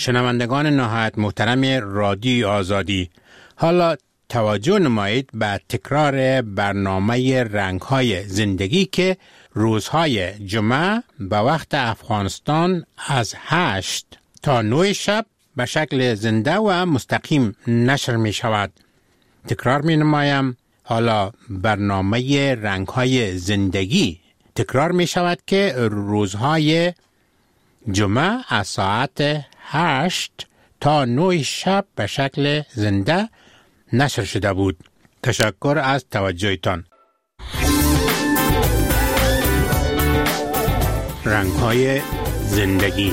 شنوندگان نهایت محترم رادیو آزادی، حالا توجه نمایید به تکرار برنامه رنگ‌های زندگی که روزهای جمعه به وقت افغانستان از 8 تا 9 شب به شکل زنده و مستقیم نشر می شود. تکرار می نمایم، حالا برنامه رنگ‌های زندگی تکرار می شود که روزهای جمعه از ساعت 8 تا 9 شب به شکل زنده نشر شده بود. تشکر از توجهتان. رنگ‌های زندگی.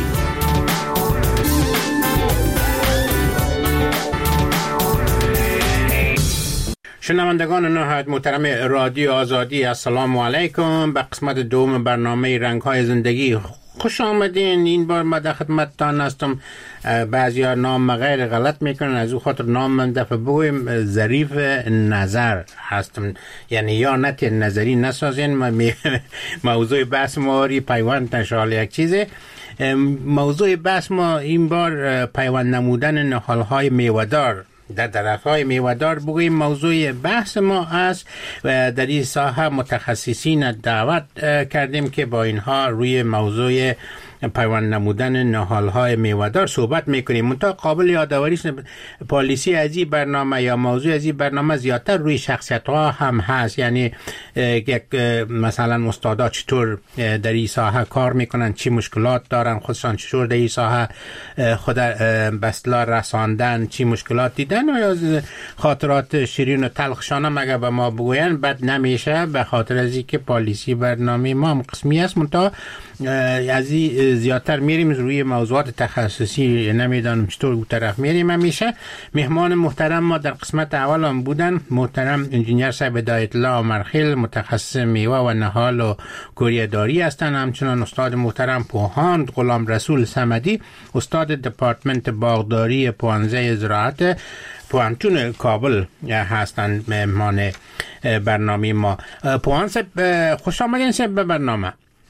شنوندگان نهایت محترم رادیو آزادی، السلام علیکم. به قسمت دوم برنامه رنگ‌های زندگی خوش آمدین. این بار ما در خدمتتان هستم. بعضیا نام غیر غلط میکنن، از او خاطر نام من دفعه بگویم ظریف نظر هستم، یعنی یا نت نظری نسازین. موضوع بحث ما پیوند نشال یک چیزه. موضوع بحث ما این بار پیوند نمودن نهالهای میوه‌دار در درخت‌های میوه‌دار بگوییم. موضوع بحث ما است و در این ساحه متخصصین دعوت کردیم که با اینها روی موضوع پیوند نمودن نهال‌های میوه‌دار صحبت میکنیم. منتها قابل یادآوری است پالیسی از این برنامه یا موضوع از این برنامه زیادتر روی شخصیت‌ها هم هست، یعنی یک مثلا استادا چطور در این ساحه کار میکنن، چی مشکلات دارن، خودشان چطور در این ساحه خود به اصطلاح رساندن، چی مشکلات دیدن و یا خاطرات شیرین و تلخشان مگه به ما بگوین بد نمیشه، به خاطر از اینکه پالیسی برنامه ما هم قسمی است. منتها از این زیادتر میریم روی موضوعات تخصصی، نمیدانم چطور اون طرف میریم. همیشه مهمان محترم ما در قسمت اول هم بودن محترم انجینیر صاحب هدایت الله عمرخیل، متخصص میوه و نهال و کوریه‌داری هستند. همچنان استاد محترم پوهاند غلام رسول صمدی، استاد دپارتمنت باغداری پوهنځی زراعت پوهنتون کابل هستند مهمان برنامه ما. پوهان صاحب خوش آمدین صاحب به برنامه.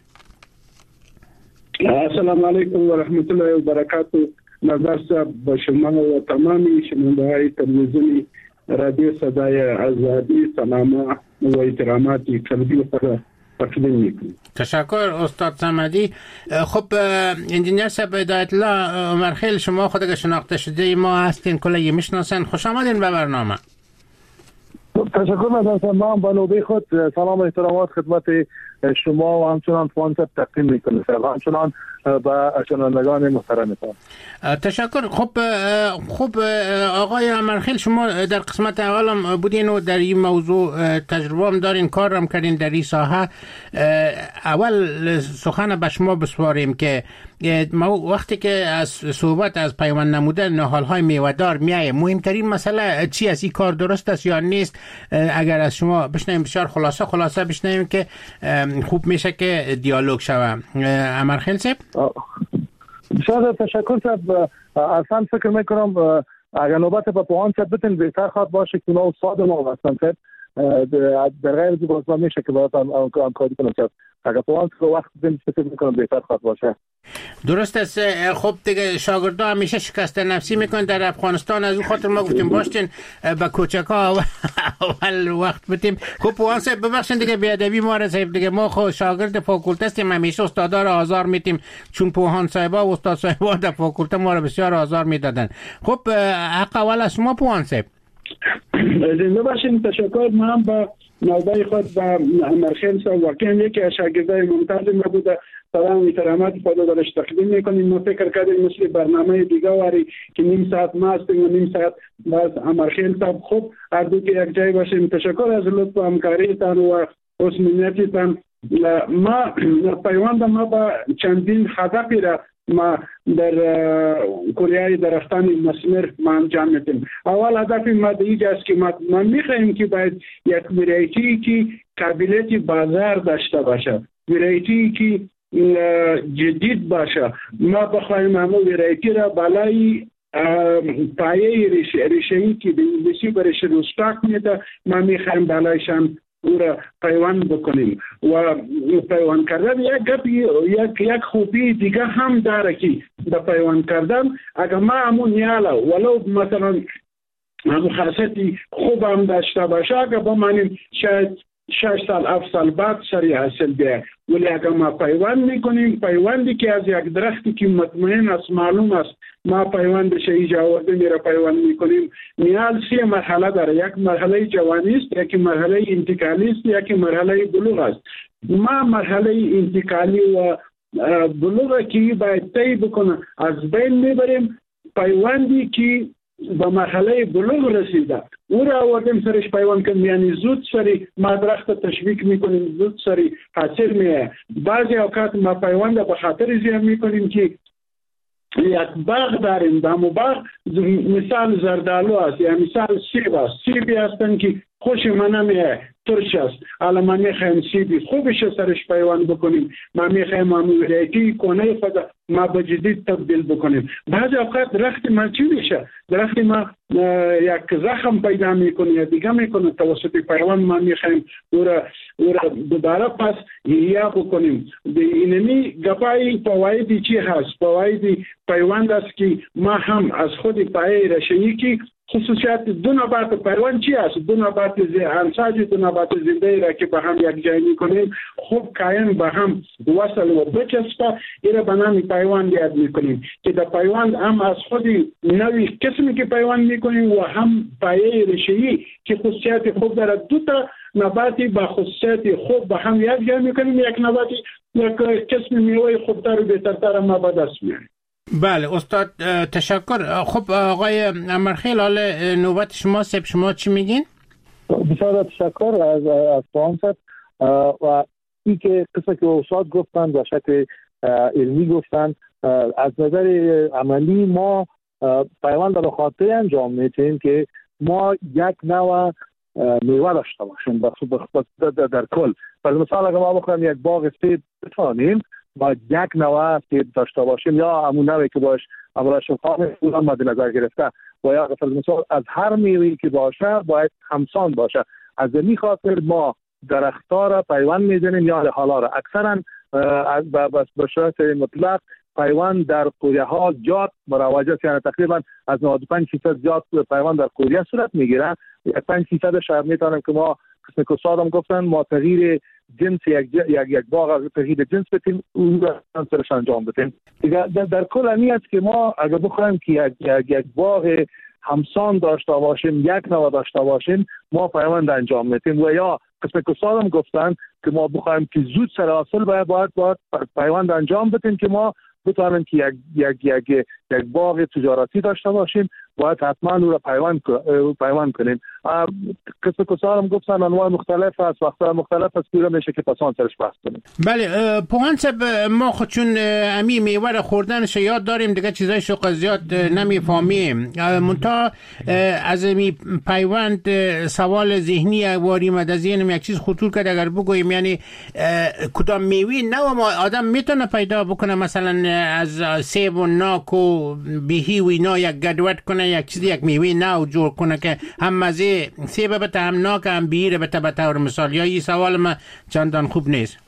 السلام علیکم و رحمت الله و برکاته. نظر صاحب با شما و تمامی شنونده‌های تلویزیونی رادیو صدای آزادی سلام و احترامات قلبی خود تقدیم میکنم. تشکر استاد صمدی. خب انجینیر صاحب هدایت الله عمرخیل، شما خود شناخته شده ما هستین، کلی میشناسن. خوش آمدین به برنامه. تشکر مدرسه. ما هم به نوبه خود سلام و احترامات خدمت شما و همچنان فانسب تقدیم میکنه و همچنان به شنوندگان محترمتان. تشکر. خب آقای عمرخیل، شما در قسمت اول هم بودین و در این موضوع تجربه هم دارین، کار هم کردین در این ساحه. اول سخن به شما بسپاریم که وقتی که از صحبت از پیوند نمودن نهال‌های میوه‌دار میایه، مهمترین مسئله چی است؟ این کار درست است یا نیست؟ اگر از شما بشنویم بسیار خلاصه بشنویم که خوب میشه که دیالوگ شوه. عمرخیل صاحب. بسیار تشکر صاحب. اصلا فکر میکنم اگر نوبت به پوهان صاحب بتین بهتر خواهد باشه که اونا استاد ما هستن صاحب، در غیر از این میشه که باید همکاری کنم صاحب. اگر پوهان صاحب وقت بدین فکر میکنم بهتر خواهد باشه. درست است. خب دیگه شاگردا همیشه شکست نفسی میکنن در افغانستان، از اون خاطر ما گفتیم باشین به کوچکا اول وقت بدیم. خب پوهان صاحب ببخشید دیگه بیادبی ما را صاحب، دیگه ما خود شاگرد فاکولته هستیم، همیشه استادا را آزار میدیم، چون پوهان صاحبا و استاد صاحبا در فاکولته ما را بسیار آزار میدادن. خب حق اول از شما پوهان صاحب. زنده باشین. تشکر. من با نوبه خود با عمرخیل صاحب واقعا یکی از شاگردای ممتاز ما بوده. سلام و احترامات خود درش تقدیم میکنیم. ما فکر کردیم مثل برنامه دیگه واری که نیم ساعت ما هستیم و نیم ساعت باز عمرخیل صاحب. خوب هر دو که یک جای باشیم. تشکر از لطف و همکاریتان و حسن نیتتان. ما پیوند ما با چندین هدفی را ما در کوریای درختان مسمر ما انجام میدیم. اول هدف ما دیگه است که ما میخواهیم که باید یک ورایتی که قابلیت بازار داشته باشه، ورایتی که جدید باشه. ما بخواهیم همون ورایتی را بالای پایه ریشه‌ای که به انگلیسی برش روستاک میده، ما میخواهیم بالایشان او را پیوند بکنیم. و پیوند کردن یک خوبی دیگه هم داره که به پیوند کردن اگر ما همون نیاله ولو مثلا خاصیتی خوب هم داشته باشه اگر بمانیم شاید 6 سال 7 سال بعد سری حاصل بیه. ولی اگر ما پیوند میکنیم پیوندی که از یک درختی که مطمئن است معلوم است ما پیوندش ایجا آورده میره پیوند میکنیم نیال 3 مرحله داره. یک مرحله جوانی است، یک مرحله انتقالی است، یک مرحله بلوغ است. ما مرحله انتقالی و بلوغ کی باید طی بکنه از بین میبریم. پیوندی که به مرحله بلوغ رسیده او را آوردیم سرش پیوند کنیم، یعنی زود سری ما درخت تشویق میکنیم زود سری حاصل میه. بعضی اوقات ما پیوند به خاطر زیان میکنیم که یک باغ داریم، دامو باغ مثال زردالو است یا مثال سیب است. سیبی هستن که خوش منمیه ترش است، حالا ما میخوایم سیبی خوبش سرش پیوند بکنیم، ما میخوایم ورایتی کنه خود ما به جدید تبدیل بکنیم. بعضی اوقات درخت ما چی میشه؟ درخت ما یک زخم پیدا میکنه یا دیگه میکنه، توسط پیوند ما میخوایم او را دوباره پس احیا بکنیم. اینمی گپای فوایدی چی هست؟ فوایدی پیوند است که ما هم از خود پایه رشنی که خصوصیات دو نبات پیوند چی است؟ دو نبات انساج دو نبات زنده را که به هم یک جای میکنیم خوب کاین به هم وصل و بچسبه ایره به نام پیوند یاد میکنیم که در پیوند هم از خود نوی قسمی که پیوند میکنیم و هم پایه رشه‌ای که خصوصیات خوب داره. دو تا نباتی با خصوصیات خوب به هم یک جای میکنیم، یک نباتی یک قسم میوه خوبتر و بهترتر ما به دست میاریم. بله استاد تشکر. خب آقای امرخیل حال نوبت شما چی میگین؟ بسیار تشکر از فرانسه و این که قصه که استاد گفتن به شکل علمی گفتن از نظر عملی ما پیوند به خاطر انجام میتیم که ما یک نوع میوه داشته باشیم در کل. برای مثال اگر ما بخوایم یک باغ سیب بتانیم با یک نوع سیب داشته باشیم یا همون نوعی که باش اولا شفاف بودن مد نظر گرفته و یا مثال از هر میوه‌ای که باشه باید همسان باشه. از این خاطر ما درخت‌ها را پیوند میزنیم یا حالا را اکثرا به صورت مطلق پیوند در کوریه ها زیاد مروج است، یعنی تقریبا از 95% زیاد پیوند در کوریه صورت میگیره. 5% شاید میتونیم که ما قسم که استادم گفتن ما تغییر جنس یک باغ تغییر جنس بدیم اون را سرش انجام بدیم. در کل این است که ما اگر بخوایم که یک باغ همسان داشته باشیم یک نوع داشته باشیم ما پیوند انجام میدیم و یا قسم که استادم گفتن که ما بخوایم که زود سر حاصل باید پیوند انجام بدیم که ما بتوانیم که یک باغ تجارتی داشته باشیم باید حتما او را پیوند کنیم. قسم کسارم گفتن انواع مختلف است، وقتا مختلف است که میشه که پسان سرش بحث کنیم. بله پوهان صاحب ما خود چون امی میوه را خوردنش یاد داریم دیگه چیزای شوق زیاد نمیفهمیم. منتها از امی پیوند سوال ذهنی واری مد از ذهنم یک چیز خطور کرد اگر بگوییم یعنی کدام میوه نو ما آدم میتونه پیدا بکنه مثلا از سیب و ناک و بیهی و اینا یک گدوت کنه یک چیزی یک میوه نو جور کنه که هم مزه سیب بته هم ناک هم بیهی بته به طور مثال. یا این سوال ما چندان خوب نیست.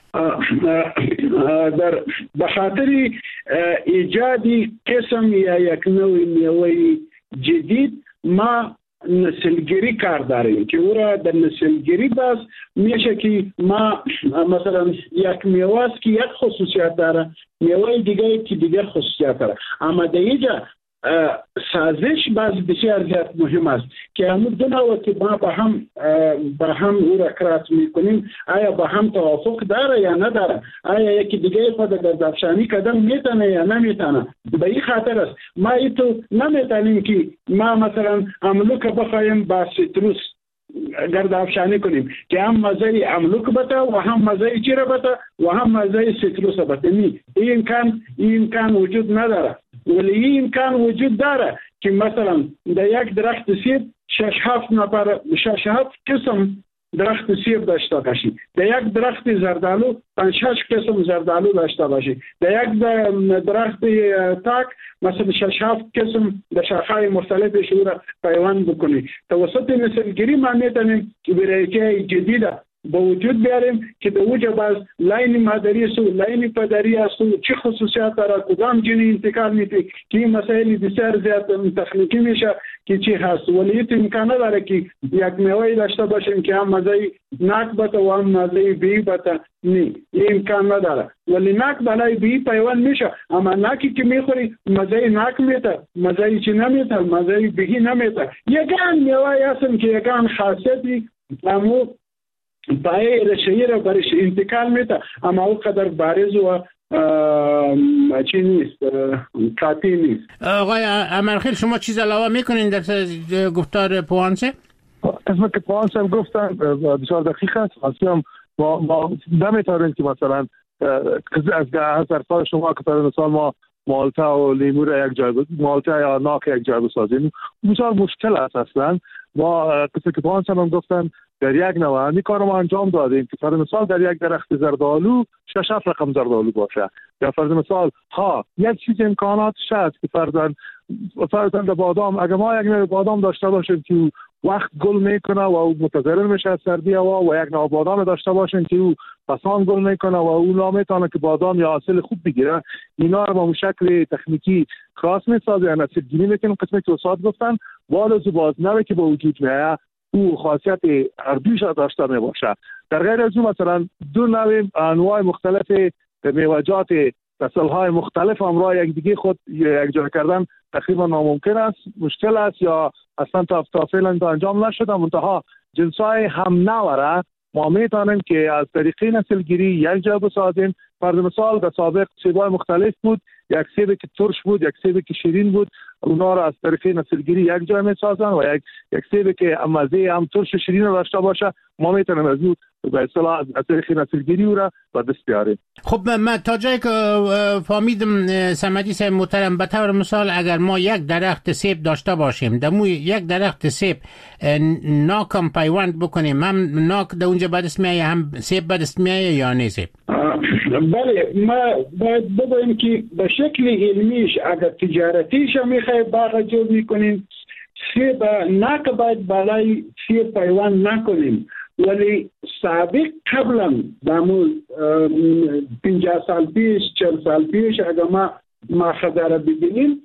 در بخاطر ایجادی قسم یا یک نوع میوه جدید ما نسلگیری کار داریم که او را در نسلگیری بس میشه که ما مثلا یک میوه است که یک خصوصیت داره میوه دیگه که دیگه خصوصیت داره اما در اینجا سازش بسیار زیاد مهم است که همون دو نوع که ما با هم او را کرات میکنیم آیا با هم توافق داره یا نداره، آیا یکی دیگه خود گردافشانی کردن میتونه یا نمیتونه. به این خاطر است ما ایتو نمیتونیم که ما مثلا املوک بخوایم با سیتروس گردافشانی کنیم که هم مزه املوک بته و هم مزه چی را بته و هم مزه سیتروس بته. این امکان وجود نداره. ولی این امکان وجود داره که مثلا در یک درخت سیب 6-7 قسم درخت سیب داشته باشی، در یک درخت زردالو 5-6 قسم زردالو داشته باشی، در یک درخت تاک مثلا 6-7 قسم در شاخه‌های مختلف شو را پیوند بکنی. توسط نسلگیری ما میتونیم ورایتی جدیده به وجود بیاریم که در اوجه باز لاین مادری سو لاین پدری است چه خصوصیات داره کدام جنی انتقال میشه که این مسائل بسیار زیاد تکنیکی میشه که چی هست ولی امکان داره که یک میوه داشته باشیم که هم مزه ناک بته و هم مزه بی بته نه این امکان نداره ولی ناک بالای بی پیوند میشه اما ناکی که میخوری مزه ناک میته مزه چی نمیته مزه بی نمیته یگان میوه هستن که یگان خاصیتی امو پای رشیه را برش انتقال میده اما او قدر بارز و چی نیست کافی نیست. آقای امرخیل شما چیز علاوه میکنین در گفتار پوانسه؟ اسم که پوانسه هم گفتن بسیار دقیق است اصلا ما نمیتاریم که مثلا از 10,000 سال شما که در مثال ما مالتا و لیمو را یک جای مالتا یا ناک یک جای بسازیم بسیار مشکل است اصلا ما کسی که پوانسه هم گفتن در یک نوع این کار ما انجام دادیم که فرض مثال در یک درخت زردآلو 6 رقم زردآلو باشه یا فرض مثال یک چیز امکاناتش هست که فرضاً در بادام اگر ما یک نوع بادام داشته باشیم که وقت گل میکنه و او متضرر میشه از سردی هوا و یک نوع بادام داشته باشیم که او پسان گل میکنه و او نمیتونه که بادام یا حاصل خوب بگیره اینا رو با شکل تکنیکی خاص میسازه یا نسل‌گیری میکنیم قسمتی که استاد گفتن والو باز نوی که با وجود میاد او خاصیت اردوش داشته می باشه در غیر از اون مثلا دو نوع انواع مختلف میوه‌جات فصل‌های مختلف همراه یک دیگه خود یک جا کردن تقریبا ناممکن است مشکل است یا اصلا تا فعلا انجام نشده منتها جنس‌های هم نوره ما میتونیم که از طریق نسل‌گیری یک جا بسازیم فرض مثال در سابق سیب‌های مختلف بود یک سیب که ترش بود یک سیب که شیرین بود اونا را از طریق نسل‌گیری یک جا میسازن و یک سیب که مزه هم ترش و شیرین داشته باشه ما میتونیم از اون به اصطلاح از طریق نسل‌گیری او را به دست بیاریم. خب من تا جایی که فهمیدم صمدی صاحب محترم به طور مثال اگر ما یک درخت سیب داشته باشیم دمو یک درخت سیب ناکم پیوند بکنیم هم ناک در اونجا به دست میایه هم سیب به دست میایه یا نه سیب؟ بله ما باید بگوییم که به شکل علمیش اگر تجارتیش میخوای باغ جور میکنیم سیب ناک باید بالای سیب پیوند نکنیم ولی سابق قبلا دامو 50 سال پیش 40 سال پیش اگر ما خداره ببینیم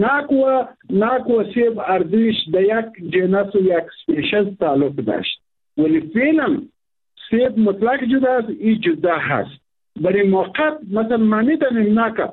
ناک و سیب اردویش در یک جنس و یک سپیشز تعلق داشت ولی فعلا سیب مطلق جدا است ای جدا هست برای موقت مثلا ما میتونیم ناکا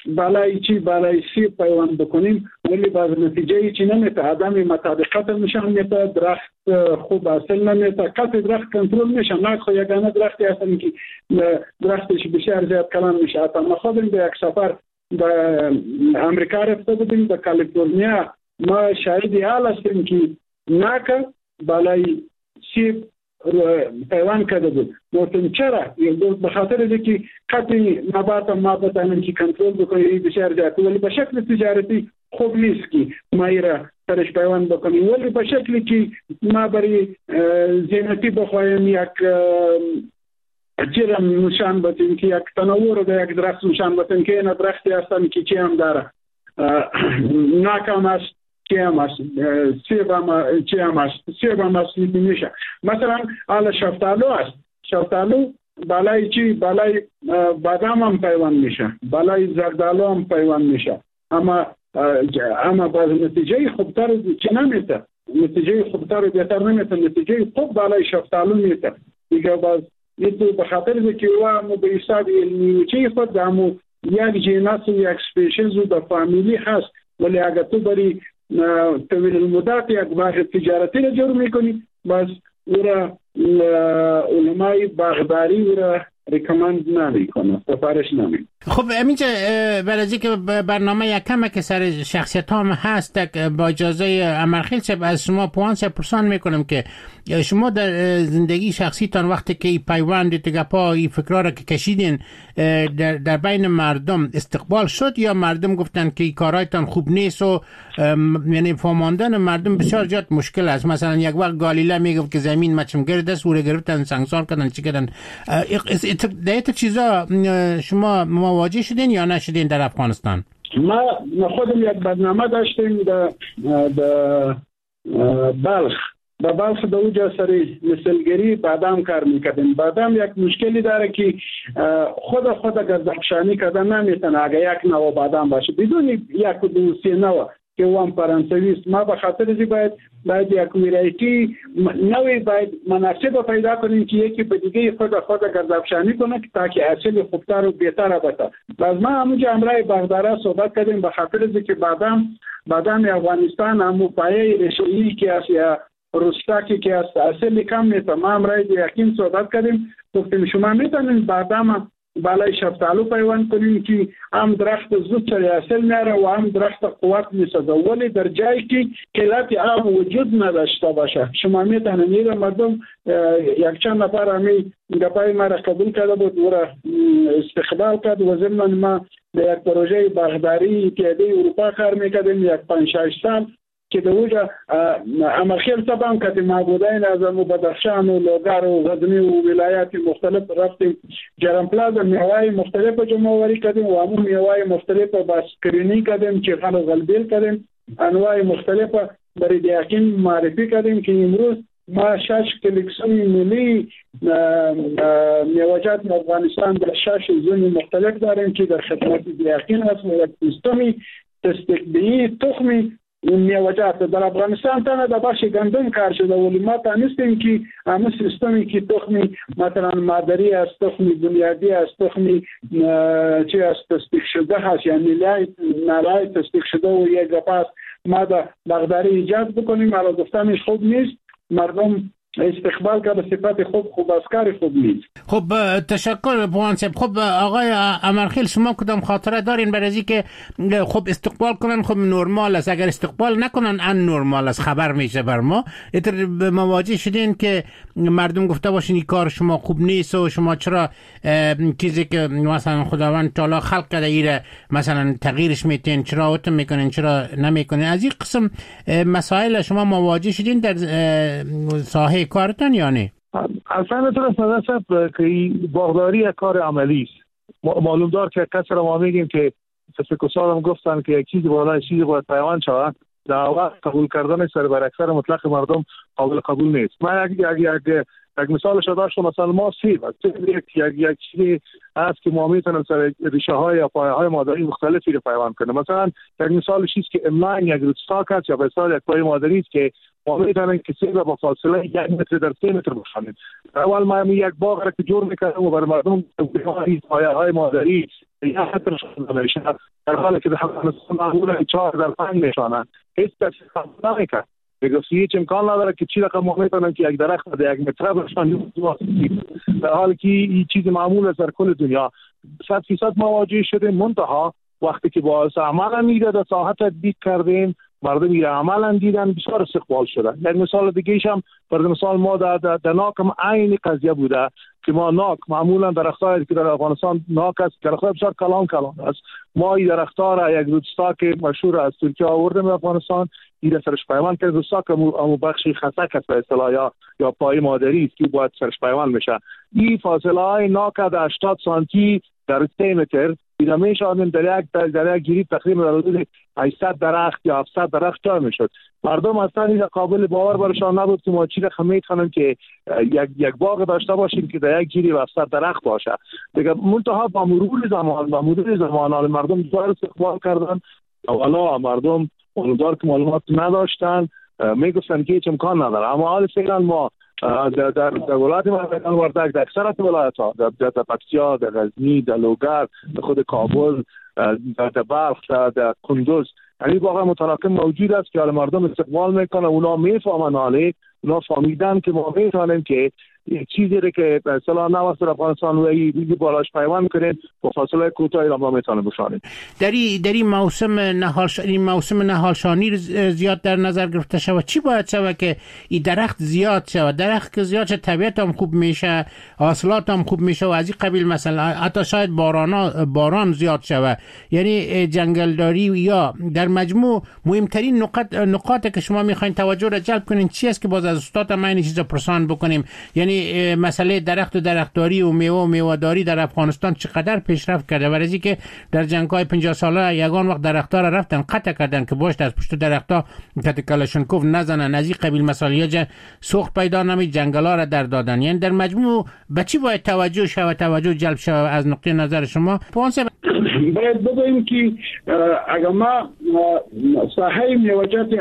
بالای سیب پیوند بکنیم ولی باز نتیجه چی نمیته آدم مطابقت نشان میته درخت خوب حاصل نمیته قطع درخت کنترل میشه ناک خو یگانه درختی هستن که درختش بسیار زیاد کلان میشه ما خودم به یک سفر به امریکا رفته بودیم به کالیفرنیا ما شاهد حال هستیم که ناکا بالای سیب پیوند کرده بود گفتم چرا به خاطر اینکه قطعی نبات ما بتانیم که کنترل بکنیم بسیار زیاد ولی به شکل تجارتی خوب نیست که ما ایرا سرش پیوند بکنیم ولی به شکلی که ما برای زینتی بخوایم یک جرم نشان بدیم که یک تنوع رو در یک درخت نشان بدیم که این درختی هستن که چی هم داره ناکام است چی هم است سیب هم است میشه مثلا حالا شفتالو است شفتالو بالای چی بالای بادام هم پیوند میشه بالای زردالو هم پیوند میشه اما باز نتیجه خوبتر چی نمیته نتیجه خوبتر بهتر نمیته نتیجه خوب بالای شفتالو میته دیگه باز ایتو به خاطر که او به حساب علمی چی خود دامو یک جنس و یک سپیشیز و فامیلی هست ولی اگر تو بری طویل المدت یک باغ تجارتی را جور میکنی بس او را علمای باغداری او را ریکمند نمیکنه سفارش نمیکنه. خب اینجا برای که برنامه یکمه که سر شخصیت هم هست با اجازه امرخیل صاحب از شما پوانس پرسان میکنم که شما در زندگی شخصیتان وقتی که پیوند تگپا فکرها را که کشیدین در بین مردم استقبال شد یا مردم گفتن که کارایتان خوب نیست و یعنی فهماندن مردم بسیار زیاد مشکل است مثلا یک وقت گالیله میگفت که زمین مچمگرد است و گرفتن سنگسار کردن چی کردن دیت چیزا شما مواجه شدین یا نشدین در افغانستان؟ ما خودم یک برنامه داشتیم در بلخ و بلخ در اونجا سری مثلگری بادام کار میکردیم. بادام یک مشکلی داره که خود گردافشانی کردن نمیتونه. اگه یک نوع بادام باشه بدون یک دو سه نوع که اون فرانسوی است، ما به خاطر ازی باید یک ویرایتی نوعی باید مناسب پیدا کنیم که یکی به دیگه خود گردافشانی کنه تاکه حاصل خوبتر و بهتر بشه. باز ما همونجا امرای باغدارا صحبت کردیم به خاطر ازی که بادام افغانستان همون پایه رشدی که است یا روستاکی که است حاصل کم میشه. ما امرای یقین صحبت کردیم گفتیم شما میتونید بادام بالای شفتالو پیوند کنیم که هم درخت زود سری حاصل میاره و هم درخت قوت میسازه، ولی در جایی که قلت آب وجود نداشته باشه شما میتونید. مردم یک چند نفر همی گپای ما را قبول کرده بود و را استقبال کرد و ضمن ما در یک پروژه باغداری که در اروپا کار میکردیم یک 5-6 سال که در اونجا امرخیل سبام کردیم معبودین از بدخشان و لوگر و غزنی و ولایات مختلف رفتیم جرمپلاز میوای مختلف جمع آوری کردیم و همون میوای مختلف باسکرینی کردیم چغال و غلبیل کردیم انواع مختلف برای دیاکین معرفی کردیم که امروز ما 6 کلکسیون ملی میوجات افغانستان در 6 زون مختلف داریم که در خدمت دیاکین هست و یک سیستمی تصدیقی تخمی میوجات در افغانستان تنها در بخش گندم کار شده ولی ما تانستیم که همه سیستمی که تخمی مثلا مادری است، تخمی بنیادی است، تخمی چی است تصدیق شده هست یعنی نالای تصدیق شده و یک گپاس ما در باغداری ایجاد بکنیم. حالا گفتنش خوب نیست، مردم استقبال که به صفت خوب اسکار خوب نیست. خب تشکر بوان صاحب. خب آقای امرخیل شما کدام خاطره دارین برای از که خب استقبال کنن؟ خب نرمال است، اگر استقبال نکنن ان نرمال است خبر میشه بر ما. اتر مواجه شدین که مردم گفته باشین این کار شما خوب نیست و شما چرا چیزی که مثلا خداوند تعالی خلق کرده ایره مثلا تغییرش میتین چرا اوتم میکنین چرا نمیکنین؟ از این قسم مسائل شما مواجه شدین در ساحه کارتان یا نه؟ اصلا درست نظر که باغداری یک کار عملی است. معلوم دار که کسی را ما میگیم که فسکوسال هم گفتن که یک چیزی بالای چیزی باید پیوند شود، در وقت قبول کردن سر بر اکثر مطلق مردم قابل قبول نیست. من یک مثالش داشتم، مثلا ما سیب یک چیزی هست که ما میتونیم سر ریشه های یا پایه های مادری مختلفی رو پیوند کنیم. مثلا یک مثالش است که املاین یک روتستاک است یا به اصطلاح یک پایه مادری است که ما میتونیم که سیب با فاصله 1 متر در 3 متر بشانیم. اول ما یک باغ را که جور میکردیم و برای مردم پایه های مادری 1 متر شده میشه، در حالی که در افغانستان معمولا 4 در 5 میشانند. هیچ کسی قبول نمیکنه. هیچ امکان نداره که چی رقم ما میتونن که یک درخت در 1 متر بشان، در حالی که این چیز معمول است در کل دنیا. 100% مواجه شدیم. منتها وقتی که با عمل میده در ساحت تطبیق کردیم مردم میره عملا دیدن بسیار استقبال شدن. یک مثال دیگه هم برای مثال ما در ناک هم عین قضیه بوده که ما ناک معمولا درختایی که در افغانستان ناک است درختای بسیار کلان است. ما این درخت‌ها را یک روتستاک مشهور از ترکیه آوردیم افغانستان، این سرش پیوند کرد. روتستاک هم بخشی خسک است به اصطلاح یا پای مادری است که باید سرش پیوند میشه. این فاصله های ناک در 80 سانتی در 3 متر اینا میشوند در یک گیری تقریبا در حدود 800 درخت یا 700 درخت جا میشد. مردم اصلا این قابل باور برشان نبود که ما چی رقم میتونیم که یک باغ داشته باشیم که در یک گیری 700 درخت باشه. دیگه منتها با مرور زمان مردم بسیار استقبال کردن. اولا مردم اونجا که معلومات نداشتن میگفتن که هیچ امکان نداره، اما حال فعلا ما در ولایت مردان وردک در اکثرت ولایت ها در پکتیا، در غزنی، در لوگر، در خود کابل، در بلخ، در کندوز یعنی واقعا متراکم موجود است که حال مردم استقبال میکنه. اونا میفهمن، حاله اونا فهمیدن که ما میتونیم که چیزی رو که به اصطلاح نوست در افغانستان و این بالاش پیوند کنیم با فاصله کوتاهی را ما میتونیم بشانیم. در این موسم نهالشانی زیاد در نظر گرفته شود. چی باید شود که این درخت زیاد شود؟ درخت که زیاد شد طبیعت هم خوب میشه، حاصلات هم خوب میشه و از این قبیل مثلا حتی شاید باران زیاد شود. یعنی جنگلداری یا در مجموع مهمترین نقاط که شما میخواین توجه را جلب کنین چی است که باز از استاد ما این چیزا پرسان بکنیم؟ یعنی یعنی مسئله درخت و درختداری و میوه و میوه‌داری در افغانستان چقدر پیشرفت کرده، ورزی که در جنگ‌های 50 ساله یگان وقت درخت‌ها را رفتن قطع کردن که باش از پشت درخت‌ها کلاشنکوف نزنن، از این قبیل مسائل سوخت پیدا نمی، جنگل‌ها را در دادن. یعنی در مجموع به چی باید توجه جلب شود از نقطه نظر شما؟ باید بگوییم که اگر ما ساحه میوه‌جات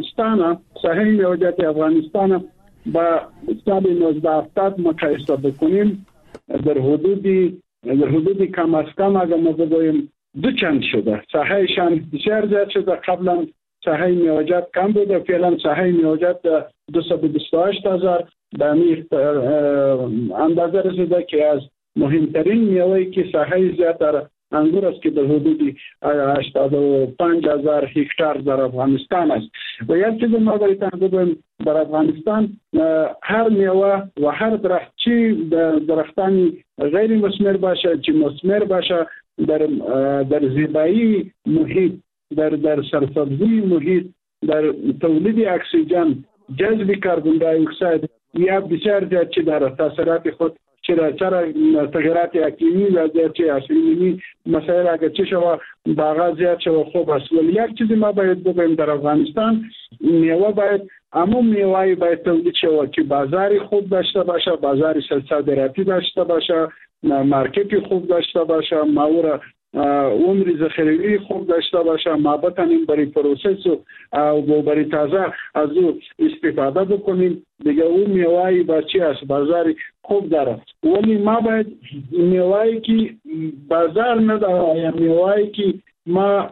افغانستان با سال 1970 مقایسه بکنیم، در حدود کم از کم اگر ما بگوییم دو چند شده. ساحهشان بسیار زیاد شده. قبلا ساحه میوه‌جات کم بوده، فعلا ساحه میوه‌جات 228,000 به اندازه رسیده که از مهمترین میوه‌ای که ساحه زیاد انگور است که در حدود 85,000 هکتار در افغانستان است. و یک چیز ما برایتان بگویم، در افغانستان هر میوه و هر درخت، چی درختانی غیر مثمر باشه چی مثمر باشه، در زیبایی محیط، در سرسبزی محیط، در تولید اکسیژن، جذب کربن دی اکساید یا بسیار زیاد چی داره تاثیرات خود. چرا تغییرات اقلیمی و زیادی اقلیمی مسائل اگر چه شود باغ زیاد شود خوب است. ولی یک چیزی ما باید بگویم، در افغانستان میوه باید میوه‌ای باید تولید شود که بازاری خوب داشته باشه، بازاری صادراتی داشته باشه، مارکتی خوب داشته باشه، ماورا عمر ذخیروی خوب داشته باشه، ما بتانیم برای پروسس و برای تازه از او استفاده بکنیم. دیگه اون میوه‌ای با چی است؟ بازاری خوب داره. ولی ما باید میوه‌ای که بازار نداره یا میوه‌ای که ما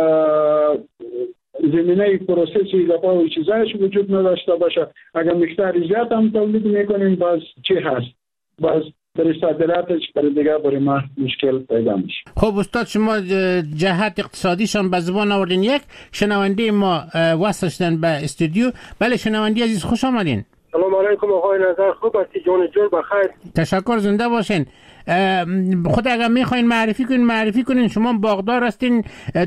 زمینه پروسسی لپا و چیزایش وجود نداشته باشه، اگر مقدار زیاد هم تولید میکنیم باز چی هست؟ باز برای صادراتش برای دیگه برای ما مشکل پیدا میشه. خب استاد، شما جهت اقتصادیشان به زبان آوردین. یک شنونده ما وصل شدن به استودیو. بله شنونده عزیز، خوش آمدین. سلام علیکم آقای نظر، خوب هستی؟ جان جور بخیر. تشکر، زنده باشین. خود اگر میخواین معرفی کنین. شما باغدار هستین،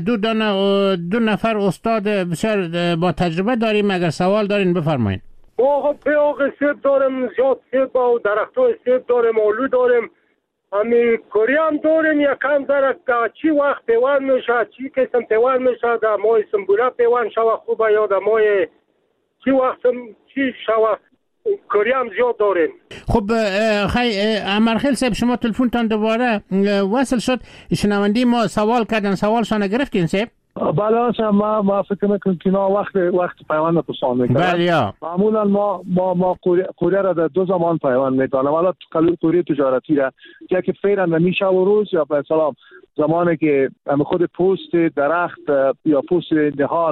دو نفر استاد بسیار با تجربه داریم. اگر سوال دارین بفرمایین. باغ سیب داریم، زیاد سیب و درختای سیب داریم، آلو داریم، همین کوری هم داریم. یکم درک چی وقت پیوند میشه، چی قسم پیوند میشه، در ماه سنبوله پیوند شوه خوبه یا در ماه چی وقت چی شوه؟ کوری هم زیاد داریم. خب امرخیل صاحب، شما تلفنتان دوباره وصل شد. شنونده ما سوال کردن، سوالشان گرفتین صاحب؟ بله ما فکر میکنم که وقت پیوند پسان میکنم. بله معمولا ما کوریه را در دو زمان پیوند میکنم. حالا کوریه تجارتی را که فعلا میشه و روز یا به سلام زمانی که خود پوست درخت یا پوست نهال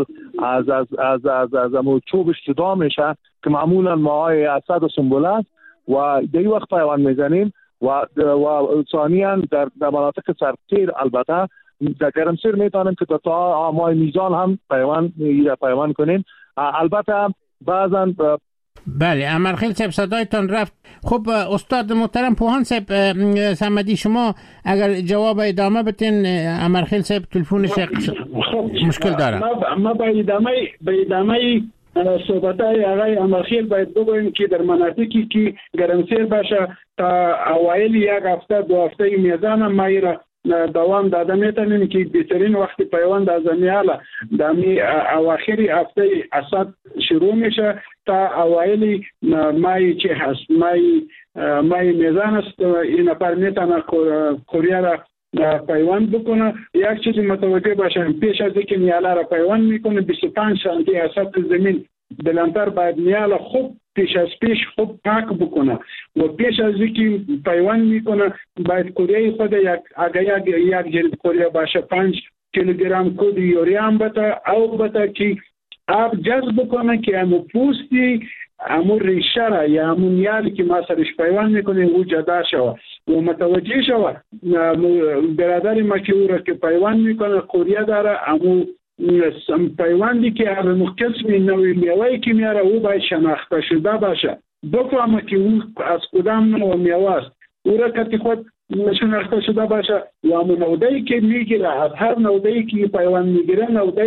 از چوبش جدا میشه که معمولا ماهای اسد و سنبله است و در وقت پیوند میزنیم و ثانیاً در مناطق سرسیر البته در گرمسیر میتونیم که تا ماه میزان هم پیوند کنیم. البته بعضا بله امرخیل صاحب صدایتان رفت. خب استاد محترم پوهان صاحب صمدی، شما اگر جواب ادامه بتین، امرخیل صاحب تلفونش مشکل داره. ما به ادامه صحبتای آقای امرخیل باید بگوییم که در مناطقی که گرمسیر باشه تا اوایل یک هفته دو هفته میزان مایی را دوام داده میتونیم که بهترین وقت پیوند از میاله در اواخر هفته اسد شروع میشه تا اوایل مای چه هست، مای میزان است. این نفر میتونه کوریه را پیوند بکنه. یک چیزی متوجه باشیم، پیش از اینکه میاله را پیوند میکنه 25 سانتی از سطح زمین بلندتر باید میاله خوب پیش خوب پاک بکنه و پیش از اینکه پیوند میکنه باید کوریه خود یک جلد کوریه باشه 5 کیلوگرم کود یوریا هم بته که آب جذب بکنه که همون پوستی همون ریشه را یا همون یاری که ما سرش پیوند میکنه او جدا شوه و متوجه شوه. برادر ما که او را که پیوند میکنه کوریه داره، همون پیوندی که همون قسم نوی میوهی که میاره او باید شناخته شده باشه، بفهمه که او از کدام نوع میوه است، او را که خود شناخته شده باشه و همون نودهی که میگیره از هر نودهی که پیوند میگیره نودهش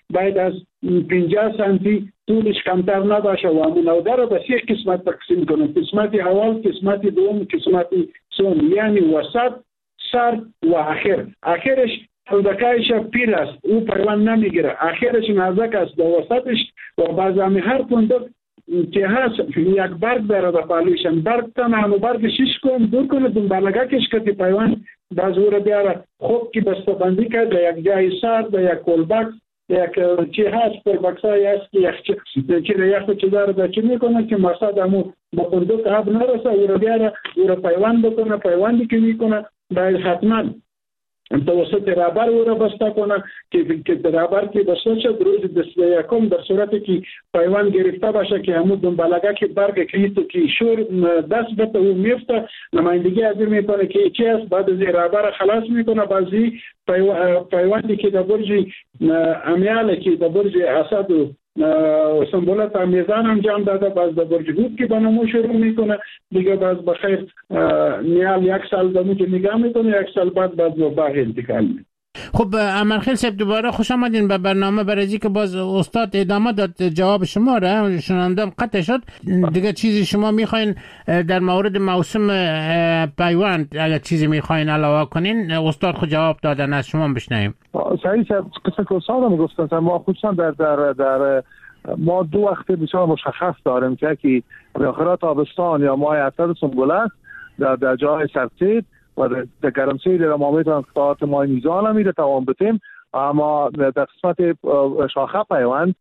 باید از 50 سانتی طولش کمتر نباشه و همون نوده رو به 3 قسمت تقسیم کنیم. قسمت اول، قسمت دوم، قسمت سوم، یعنی وسط، سر و آخر. آخرش تودکایش پیر است، او پیوند نمیگیره. آخرش نازک است، در وسطش و بعضی هر کندک که هست یک برگ داره در پالوشن، برگ تنها برگ شیش کن دور کنه دنبالگه کش که پیوند باز او را بیاره خوب که بسته بندی کرد در یک جای سر، در یک کلبکس، یک چی هست کلبکس های هست که یک چی داره در چی میکنه که مقصد همون با کندک آب نرسه، او را بیاره او را پیوند بکنه. پیوندی که میکنه باید حتما توسط رابر او را بسته کنه که رابر که بسته شد روز 21 در صورتی که پیوند گرفته باشه که همون دنبالگه که برگ کلیتو که شور دست بته او میفته نمایندگی از این میکنه که چی است. بعد از رابر خلاص میکنه، بعضی پیوندی که در برج امیاله که در برج اسد و سمبولات میزان انجام داده، باز در برج هود که بنامو شروع میکنه دیگه، باز بخیر نیال 1 سال دمو نگاه میکنه، 1 سال بعد به باغ انتقال میکنه. خب امرخیل صاحب دوباره خوش آمدین به برنامه. برای که باز استاد ادامه داد جواب شما را، شنوندم قطع شد دیگه. چیزی شما میخواین در مورد موسم پیوند اگر چیزی میخواین علاوه کنین، استاد خود جواب دادن، از شما بشنویم. صحیح قصه که استاد میگفتن ما خصوصا در ما 2 وقت بسیار مشخص داریم که یکی آخرات آبستان یا ماه اسد سنبله در جای سرسید و در گرمسیر در ما میتونم قطعات ماه میزان هم میره توان بتیم. اما در قسمت شاخه پیوند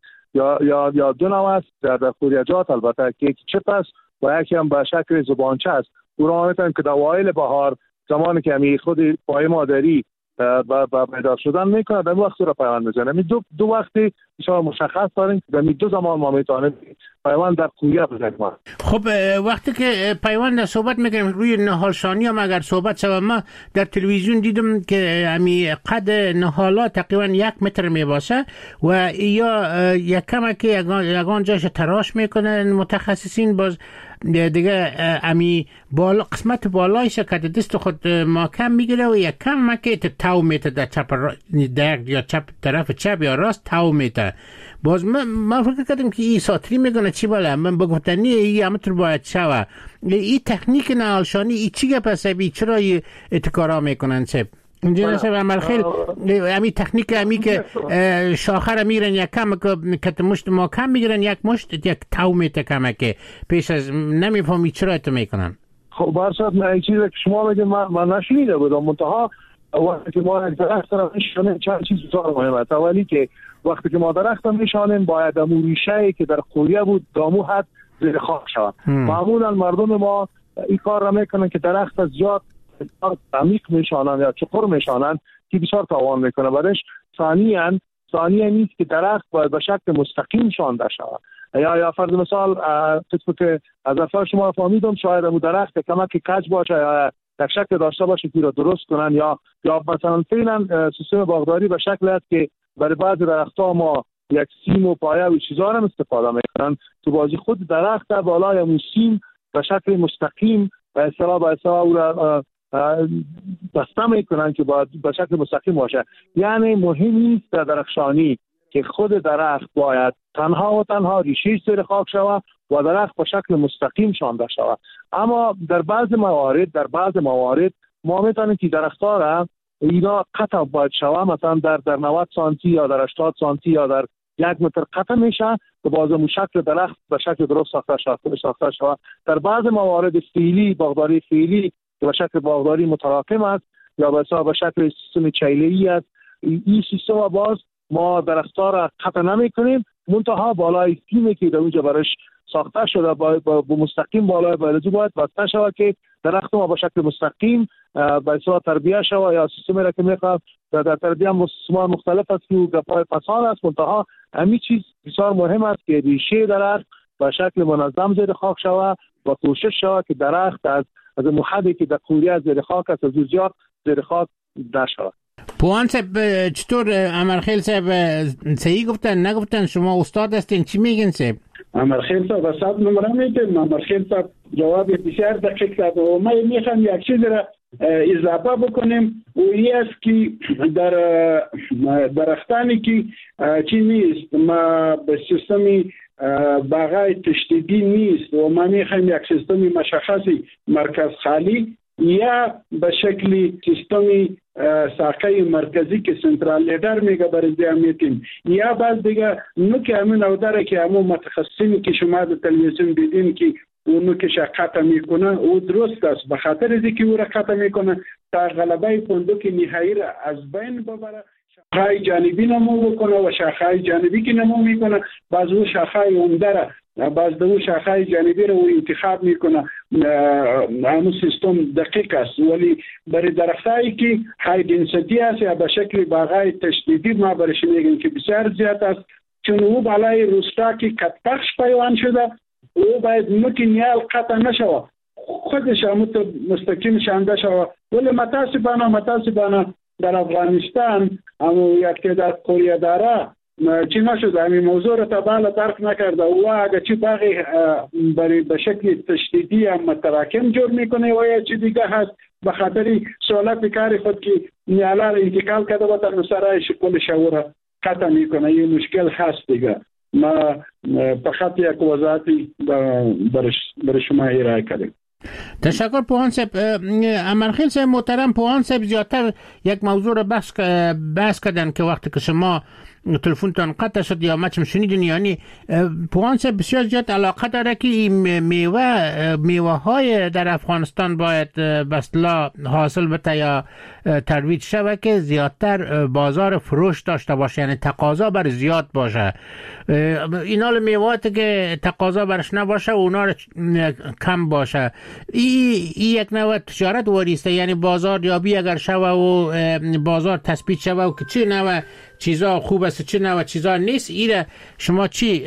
یا 2 نوع است در خوریجات، البته که یکی چپ است و یکی هم به شکل زبانچه است. او را میتونم که در اوایل بهار زمانی که همی خود پای مادری با پیدا شدن میکنه در وقت را پیوند میزنه. می دو وقتی بسیار مشخص داریم در می 2 زمان ما میتونیم پیوند در کویه بزنیم. خب وقتی که پیوند صحبت میکنیم روی نهالشانی هم اگر صحبت شد، ما در تلویزیون دیدم که همی قد نهالا تقریبا 1 متر میباشه و یا یک کمکی یگان جایش تراش میکنن متخصصین، باز دیگه امی بالا قسمت بالایش که دست خود محکم میگیره و یک کم مکی تاو میته در چپ یا چپ طرف چپ یا راست تاو میته. باز من فکر کردم که این ساتری میکنه چی بالا من بگفتنی این همطور باید شوه. این تکنیک نهالشانی این چی گپ است؟ چرا اتکارا میکنن سب اینجا نشه عملخیل امی تکنیک امی که شاخر میگیرن یک کم که مشت محکم میگیرن یک مشت یک تاو میته کمه که پیش از نمیفهمی چرا اتو میکنن. خب برشت من این چیزی که شما بگید من نشنیده بودم، منتها وقتی که ما درخت را میشانیم چند چیز بسیار مهمه. اولی که وقتی که ما درخت را میشانیم باید امو ریشه‌ای که در خوریه بود دامو حد زیر خاک شود. معمولا مردم ما این کار را میکنن که درخت از زیاد عمیق میشانن یا چقور میشانن که بسیار تاوان میکنه. بعدش ثانیاً نیست که درخت باید به شکل مستقیم شانده شود. یا فرض مثال طبق که از افراد شما فهمیدم شاید امو درخت کمک کج باشه یا یک شکل داشته باشه که را درست کنن یا مثلا فعلا سیستم باغداری به شکل است که برای بعضی درخت‌ها ما یک سیم و پایه و چیزا هم استفاده میکنن. تو بازی خود درخت بالای امو سیم به شکل مستقیم به اصطلاح او را بسته میکنن که باید به شکل مستقیم باشه. یعنی مهم نیست در درخشانی که خود درخت باید تنها ریشه‌اش زیر خاک شود و درخت به شکل مستقیم شانده شود. اما در بعض موارد ما میتونیم که درخت‌ها را اینا قطع باید شود، مثلا در 90 سانتی یا در 80 سانتی یا در 1 متر قطع میشه که بازم شکل درخت به شکل درست ساخته شود. در بعض موارد باغداری فعلی به شکل باغداری متراکم است یا به شکل سیستم چیله‌ای است، این سیستم باز ما درخت‌ها را قطع نمی‌کنیم، منتها بالای سیمی که در اونجا برش ساخته شده با مستقیم بالای بایلوجی باید بسته شود که درخت ما با شکل مستقیم به اصطلاح تربیه شود. یا سیستمی را که میخواد در تربیه هم سیستم مختلف است که گپای پسان است، منتها همین چیز بسیار مهم است که ریشه درخت به شکل منظم زیر خاک شود و کوشش شود که درخت از محدی که در کوریه زیر خاک است از زیاد زیر خاک نشود. پوان صاحب چطور امرخیل صاحب صحیح گفتن نگفتن؟ شما استاد هستین چی میگین صاحب؟ امرخیل صاحب وسط نمره میدیم. امرخیل صاحب جواب بسیار دقیق داد و ما میخوام یک چیز را اضافه بکنیم و این است که در درختانی که چی نیست ما به سیستمی باغای تشدیدی نیست و ما میخوایم یک سیستم مشخصی مرکز خالی یا به شکل سیستمی ساقه مرکزی که سنترال لیدر میگه برای دیامیتیم یا بعض دیگه نوک همین او داره که همون متخصصینی که شما در تلویزیون دیدین که اونو که قطع میکنه او درست است به خاطر از اینکه او را قطع میکنه تا غلبه فندق نهایی را از بین ببره شاخه‌های جانبی نمو بکنه و شاخه‌های جانبی که نمو میکنه بعض او شاخه‌های عمده را بعض دو شاخه‌های جانبی را او انتخاب میکنه همون سیستم دقیق است ولی برای درختایی که های دنسیتی است یا به شکل باغای تشدیدی ما برش میگیم که بسیار زیاد است چون او بالای روستا که کتپخش پیوند شده او باید نیال قطع نشوه خودش مستقیم شانده شوه ولی متاسفانه در افغانستان همون یک تعداد کوریا داره چی نشده همین موضوع را تباله درک نکرده و اگر چی باقی برای به شکل تشدیدی هم متراکم جور میکنه و یا چی دیگه هست به خاطر سهولت کاری خود که نیالا را انتقال کرده و در سرایش کل شعور قطع میکنه این مشکل هست دیگه ما فقط یک وضاحتی برای شما ارائه کردیم. تشکر پوهان صاحب. امرخیل صاحب محترم، پوهان صاحب زیادتر یک موضوع رو بحث کردن که وقتی که شما تلفنتان قطع شد یا ما چم شنیدین یعنی پوهان صاحب بسیار زیاد علاقه داره که میوه های در افغانستان باید به اصطلاح حاصل بشه یا ترویج شوه که زیادتر بازار فروش داشته باشه یعنی تقاضا بر زیاد باشه. اینا میوهاتی که تقاضا برش نباشه اونا کم باشه. این یک نوع تجارت واریسته یعنی بازار یابی اگر شوه و بازار تثبیت شوه و که چه نوع چیزا خوب است چه نوع چیزا نیست. ایره شما چی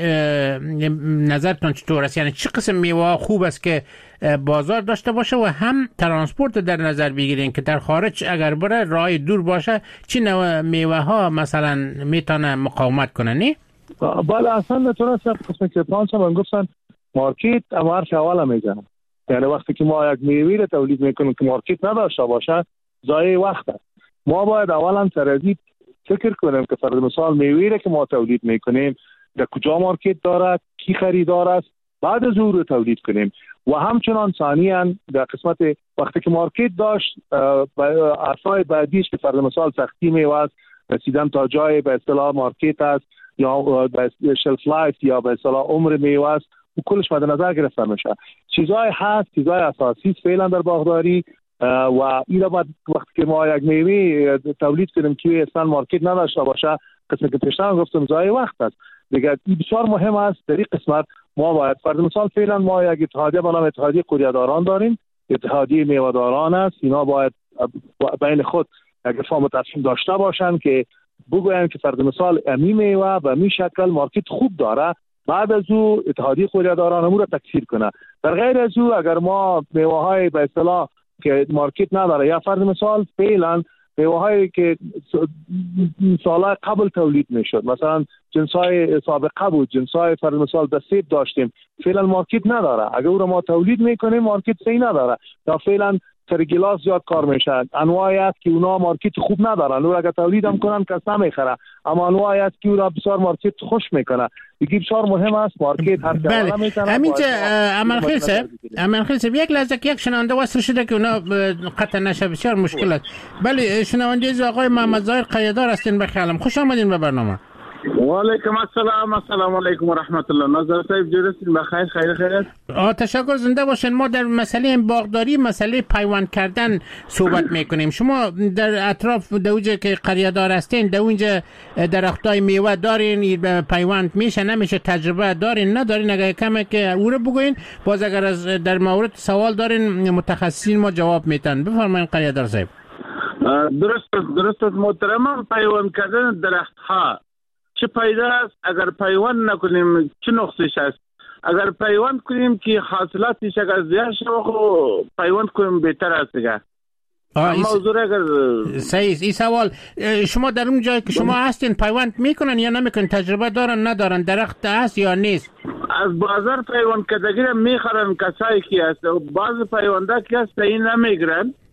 نظرتون چطور است؟ یعنی چه قسم میوه خوب است که بازار داشته باشه و هم ترانسپورت در نظر بگیرین که در خارج اگر بره راه دور باشه چه نوع میوه ها مثلا میتونه مقاومت کنه؟ نه بله اصلا نتونست قسمی که پانس هم گفتن مارکت امارش اول میزنه یعنی وقتی که ما یک میوه رو تولید میکنیم که مارکت نداشته باشه ضایع وقت است. ما باید اولا سرازی فکر کنیم که فرض مثال میوه که ما تولید میکنیم در کجا مارکت دارد کی خریدار است بعد از او رو تولید کنیم و همچنان ثانیاً در قسمت وقتی که مارکت داشت عرصه‌های بعدیش که فرض مثال سختی میوه است رسیدن تا جای به اصطلاح مارکت است یا به شلف لایف یا به اصطلاح عمر میوه است و کلش مد نظر گرفته میشه. چیزای هست چیزای اساسی فعلا در باغداری و اینا بعد وقتی که ما یک میوه تولید کنیم که اصلا مارکت نداشته باشه قسمی که پیشتر گفتم ضایع وقت است دیگه. این بسیار مهم است. در این قسمت ما باید فرض مثال فعلا ما یک اتحادیه به نام اتحادیه قوریه‌داران داریم، اتحادیه میوه‌داران است. اینا باید بین خود یک فهم تصمیم داشته باشند که بگویند که فرض مثال امی میوه و می شکل مارکت خوب داره بعد از او اتحادیه قوریه‌داران امور را تکثیر کنه. در غیر از او اگر ما میوه‌های به اصطلاح که مارکت نداره یا فرض مثال فعلا میوه‌هایی که سال‌های قبل تولید میشد مثلا جنس‌های سابقه بود جنس‌های فرض مثال دسیب داشتیم فعلا مارکت نداره اگر او را ما تولید میکنیم مارکت صحیح نداره یا فعلا سر گلاس زیاد کار میشه انواعی است که اونا مارکت خوب ندارن اون اگر تولید هم کنن کس نمیخره اما انواعی است که اونا بسیار مارکت خوش میکنه. دیگه بسیار مهم است مارکت هر جا میتونه. همینجا امرخیل صاحب یک لحظه که یک شنونده واسه شده که اونا قطع نشه بسیار مشکل است. بله شنونده آقای محمد ظاهر قیادار هستین بخیالم خوش آمدین به برنامه. و علیکم السلام علیکم و رحمت الله. ناظر صاحب جورستین بخیر خیر تشکر زنده باشین. ما در مسئله باغداری مسئله پیوند کردن صحبت میکنیم. شما در اطراف دوجه که قریه‌دار هستین دوجه درختای میوه دارین پیوند میشه نمیشه تجربه دارین ندارین اگه کمه که او رو بگوین باز اگر از در مورد سوال دارین متخصصین ما جواب میتن. بفرمایید قریه‌دار صاحب. درست محترم پیوند کردن درخت ها چه پیدا است اگر پیوند نکنیم چه نقصش است؟ اگر پیوند کنیم که حاصلاتش اگر زیاد شود خب پیوند کنیم بهتر است دیگه. موضوع اگر صحیح این سوال شما در اون جایی که شما هستین پیوند میکنن یا نمیکنن تجربه دارن ندارن درخت هست یا نیست؟ از بازار پیوند کردگی میخرن کسایی که هست بعض پیونده که هست این نمیگرن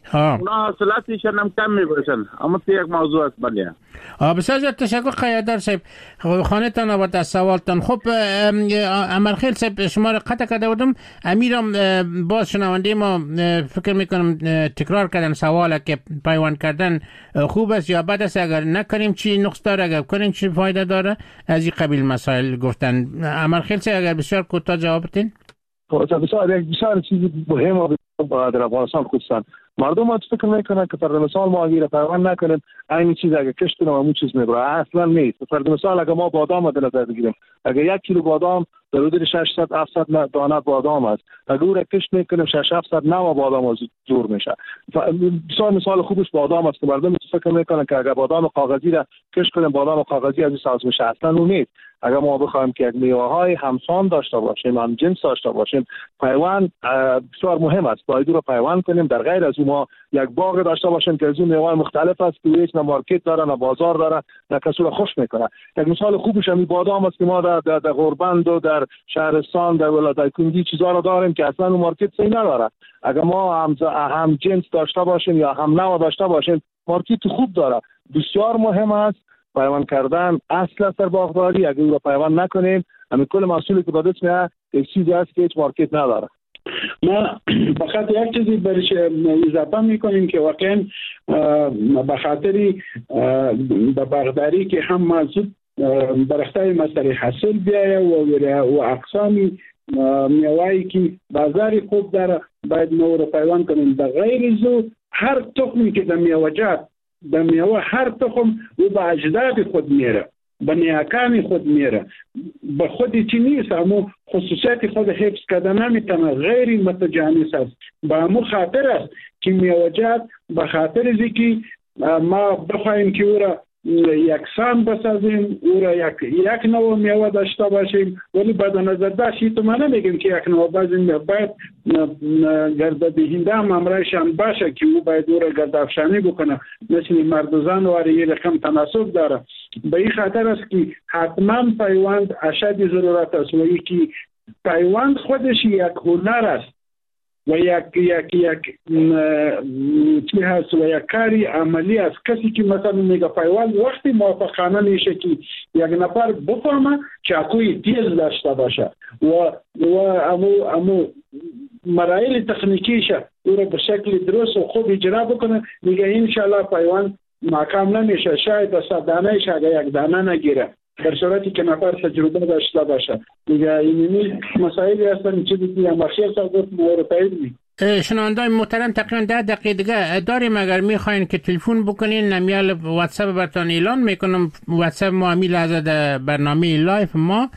اونا حاصلاتشان هم کم میباشن. اما یک موضوع است. بله بسیار زیاد تشکر قیادر صاحب. خانه تان آباد از سوالتان. خب امرخیل صاحب شما را قطع کرده بودم. امیرم باز شنونده ما فکر میکنم تکرار کردن سواله که پیوند کردن خوب است یا بد است، اگر نکنیم چی نقص داره، اگر کنیم چی فایده داره، از این قبیل مسائل گفتن. امرخیل صاحب اگر بسیار کوتاه جواب بدین. بسیار چیزی مهم در افغانستان خصوصا مردم فکر میکنن که فرض مثال ما اگر پیوند نکنیم این چیز اگه کشت کنیم همون چیز میبره. اصلا نیست. فرض مثال اگه ما بادام در نظر بگیریم، اگه 1 کیلو بادام در حدود 600-700 دانه بادام است، اگه او را کشت میکنیم 600-700 نوع بادام از جور میشه. بسیار مثال خوبش بادام است که مردم فکر میکنن که اگه بادام کاغذی را کشت کنیم بادام کاغذی از ساز میشه. اصلا اون نیست. اگر ما بخوایم که میوه‌های همسان داشته باشیم، هم جنس داشته باشیم، پیوند بسیار مهم است. باید رو پیوند کنیم. در غیر از ما یک باغ داشته باشیم که از اون میوه مختلف است که هیچ نه مارکت داره نه بازار داره نه کسی رو خوش میکنه. یک مثال خوبش همین بادام است که ما در غربند و در شهرستان در ولایت کنگی چیزا رو داریم که اصلا اون مارکت صحیح نداره. اگر ما هم جنس داشته باشیم یا هم نوع داشته باشیم مارکت خوب داره. بسیار مهم است پیوند کردن. اصل است در باغداری. اگر او رو پیوند نکنیم همین کل محصولی که به دست میاد یک چیزی است که هیچ مارکت نداره. ما فقط یک چیزی برش اضافه میکنیم که واقعا به خاطر باغداری که هم موجود برختای مسئله حاصل بیایه و اقسامی میوه‌ای که بازار خوب داره باید ما رو پیوند کنیم. در غیر زو هر تخمی که در میوه‌جات در میوه هر تخم او به اجداد خود میره، به نیاکان خود میره، به خودی چی نیست. اما خصوصیت خود حفظ کرده نمیتونه، غیر متجانس است. به همون خاطر است که میوه‌جات به خاطر ازی که ما بخوایم که او را یکسان بسازیم، او را یک نوع میوه داشته باشیم، ولی بعد نظر داشتی تو ما نمیگیم که یک نوع باید گرددهنده هم امرایشان باشه که او باید او را گردافشانی بکنه، مثل مردزان و یه رقم تناسب داره. به این خاطر است که حتما پیوند اشد ضرورت است و یکی پیوند خودش یک هنر است و یک چی هست و یک کاری عملی است. کسی که مثلا میگه پیوند وقتی موافقانه میشه که یک نفر بفهمه چاقوی تیز داشته باشه و امو مراحل تکنیکیشه او را به شکل درست و خوب اجرا بکنه، میگه انشالله پیوند ناکام نمیشه. شاید از دانهش اگه یک دانه نگیره در صورتی که نفر تجربه داشته باشه. دیگه این مسائلی هستن چیزی که امرخیل صاحب مورد شنوندای محترم تقریبا 10 دقیقه دیگه داریم. اگر میخواین که تلفن بکنین نمیال واتساپ براتون اعلان میکنم. واتساپ ما امیل از برنامه لایف ما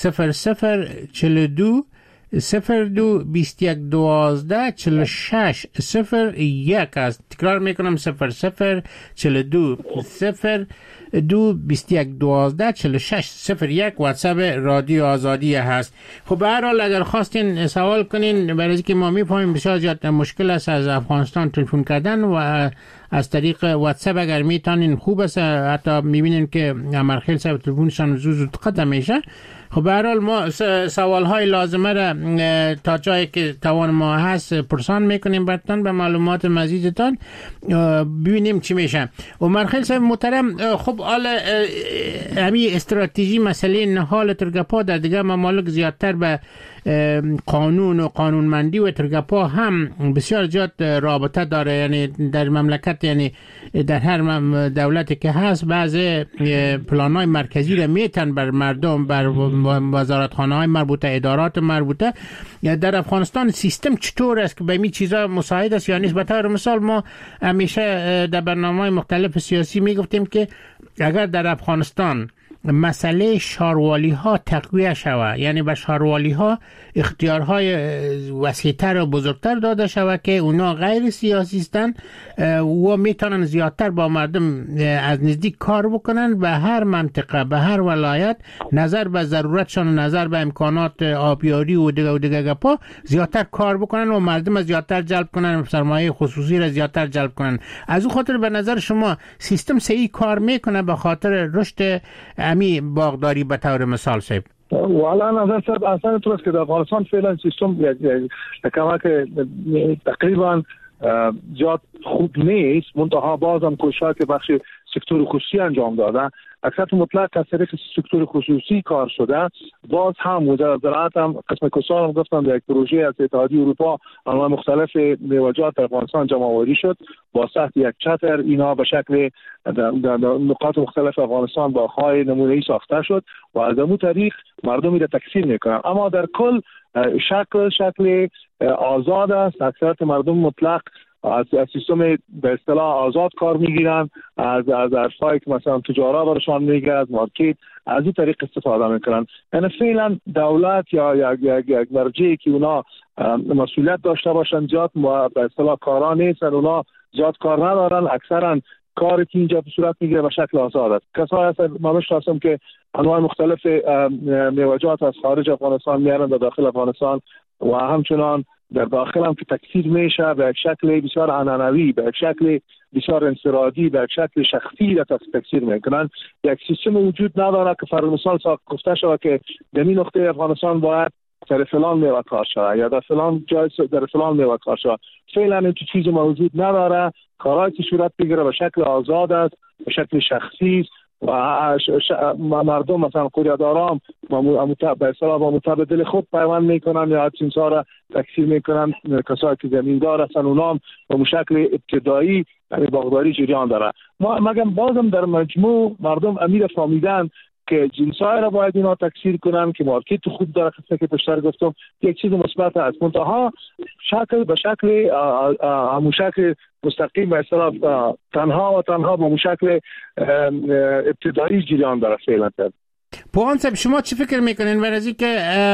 0042 02 21 12 46 01 است. تکرار میکنم 0042 02 21 12 46 01 واتساپ رادیو آزادی هست. خب به هر حال اگر خواستین سوال کنین، برای اینکه ما میفهمیم بسیار زیاد مشکل است از افغانستان تلفن کردن و از طریق واتساپ اگر میتونین خوب است. حتی میبینین که امرخیل صاحب تلفنشان زود قطع میشه. خب به هر حال ما سوال‌های لازمه را تا جایی که توان ما هست پرسان میکنیم براتون به معلومات مزیدتان ببینیم چی میشه. امرخیل صاحب محترم، خب حالا همین استراتژی مسئله نهال ترگپا در دیگه ممالک زیادتر به قانون و قانونمندی و ترگپا هم بسیار زیاد رابطه داره. یعنی در مملکت، یعنی در هر دولتی که هست بعضی پلان‌های مرکزی را میتن بر مردم، بر وزارتخانه‌های مربوطه، ادارات مربوطه. در افغانستان سیستم چطور است که به این چیزا مساعد است یا نیست؟ به طور مثال ما همیشه در برنامه‌های مختلف سیاسی میگفتیم که اگر در افغانستان مسئله شاروالی ها تقویه شود، یعنی به شاروالی ها اختیارهای وسیع‌تر و بزرگتر داده شود که اونا غیر سیاسی هستند و میتونن زیادتر با مردم از نزدیک کار بکنن، به هر منطقه به هر ولایت نظر به ضرورتشان، نظر به امکانات آبیاری و دیگه گپا زیادتر کار بکنن و مردم زیادتر جلب کنن، سرمایه خصوصی را زیادتر جلب کنن. از اون خاطر به نظر شما سیستم صحیح کار میکنه به خاطر رشد امی باغداری به طور مثال صاحب؟ والا نظر صاحب اصلا تو است که در افغانستان فعلا سیستم کما که تقریبا زیاد خوب نیست، منتها باز هم کوششات که بخش سکتور خصوصی انجام دادن، اکثر مطلق از طریق سکتور خصوصی کار شده. باز هم وزارت زراعت هم قسم کسان هم گفتن در یک پروژه از اتحادیه اروپا انواع مختلف میوه‌جات در افغانستان جمع آوری شد با ساخت یک چتر. اینا به شکل در نقاط مختلف افغانستان با های نمونه‌ای ساخته شد و از اون طریق مردمی را تکثیر میکنن. اما در کل شکل آزاد است. اکثر مردم مطلق از سیستم به اصطلاح آزاد کار میگیرن، از ارزهای که مثلا تجارت برشان میگه، از مارکت، از این طریق استفاده میکنن. یعنی فعلا دولت یا یک مرجعی که اونا مسئولیت داشته باشن زیاد به اصطلاح کارا نیستن، اونا زیاد کار ندارن، اکثرا کاری که اینجا به صورت میگیره به شکل آزاد است. کسایی هستن من شناسم که انواع مختلف میوه‌جات از خارج افغانستان میارن در داخل افغانستان و همچنان در داخل هم که تکثیر میشه به یک شکل بسیار عنعنوی، به یک شکل بسیار انفرادی، به یک شکل شخصی را تکثیر میکنن. یک سیستم وجود نداره که فرض مثال گفته شود که در این نقطه افغانستان باید در فلان میوه کار شود یا در فلان جای در فلان میوه کار شود. فعلا این چیزی موجود نداره. کارهایی که صورت بگیره به شکل آزاد است، به شکل شخصی است و مردم مثلا قریه‌داران به اصطلاح با متبادل خود پیوند میکنن یا چیزها را تکثیر میکنن. کسایی که زمیندار هستن اونام به شکل ابتدایی یعنی باغداری جریان داره. مگم بازم در مجموع مردم امیر فهمیدن که جنسای را باید اینا تکثیر کنن که مارکت خوب داره. خصوصا که بیشتر گفتم یک چیز مثبت است، منتها شکل به شکل همون شکل مستقیم به اصطلاح تنها به مشکل ابتدایی جریان داره فعلا. پوان صاحب شما چی فکر میکنین برای که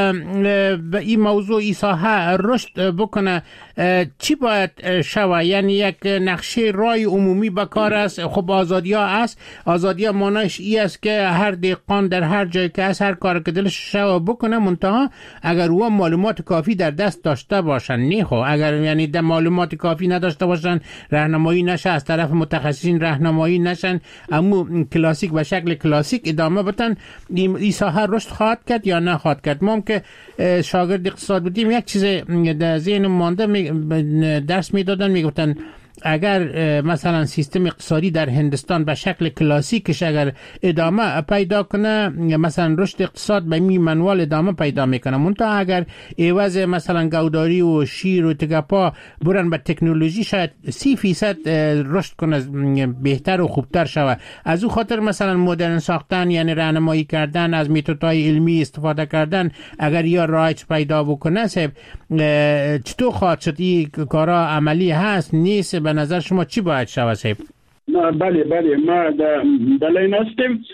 این موضوع این ساحه رشد بکنه چی باید شود؟ یعنی یک نقشه رای عمومی بکار است. خب آزادی ها است، آزادی ها مانایش ای است که هر دهقان در هر جای که است هر کار که دلش شود بکنه، منتها اگر او معلومات کافی در دست داشته باشن. نه خب اگر یعنی در معلومات کافی نداشته باشن، راهنمایی نشه از طرف متخصصین، راهنمایی نشن، اما کلاسیک به شکل کلاسیک ادامه بدن، این ساحه رشد خواهد کرد یا نه خواهد کرد؟ ما که شاگرد اقتصاد بودیم یک چیز در ذهن مانده درس میدادن، میگفتن اگر مثلا سیستم اقتصادی در هندستان به شکل کلاسیکش اگر ادامه پیدا کنه، مثلا رشد اقتصاد به می منوال ادامه پیدا میکنه، منتها اگر عوض مثلا گوداری و شیر و تگپا برن به تکنولوژی شاید 30% رشد کنه، بهتر و خوبتر شود. از او خاطر مثلا مدرن ساختن یعنی راهنمایی کردن، از میتودهای علمی استفاده کردن اگر یا رایج پیدا بکنه چطور خواهد شد؟ این کارا عملی هست نیست؟ به نظر شما چی باید شود صاحب؟ بله ما در این هستیم.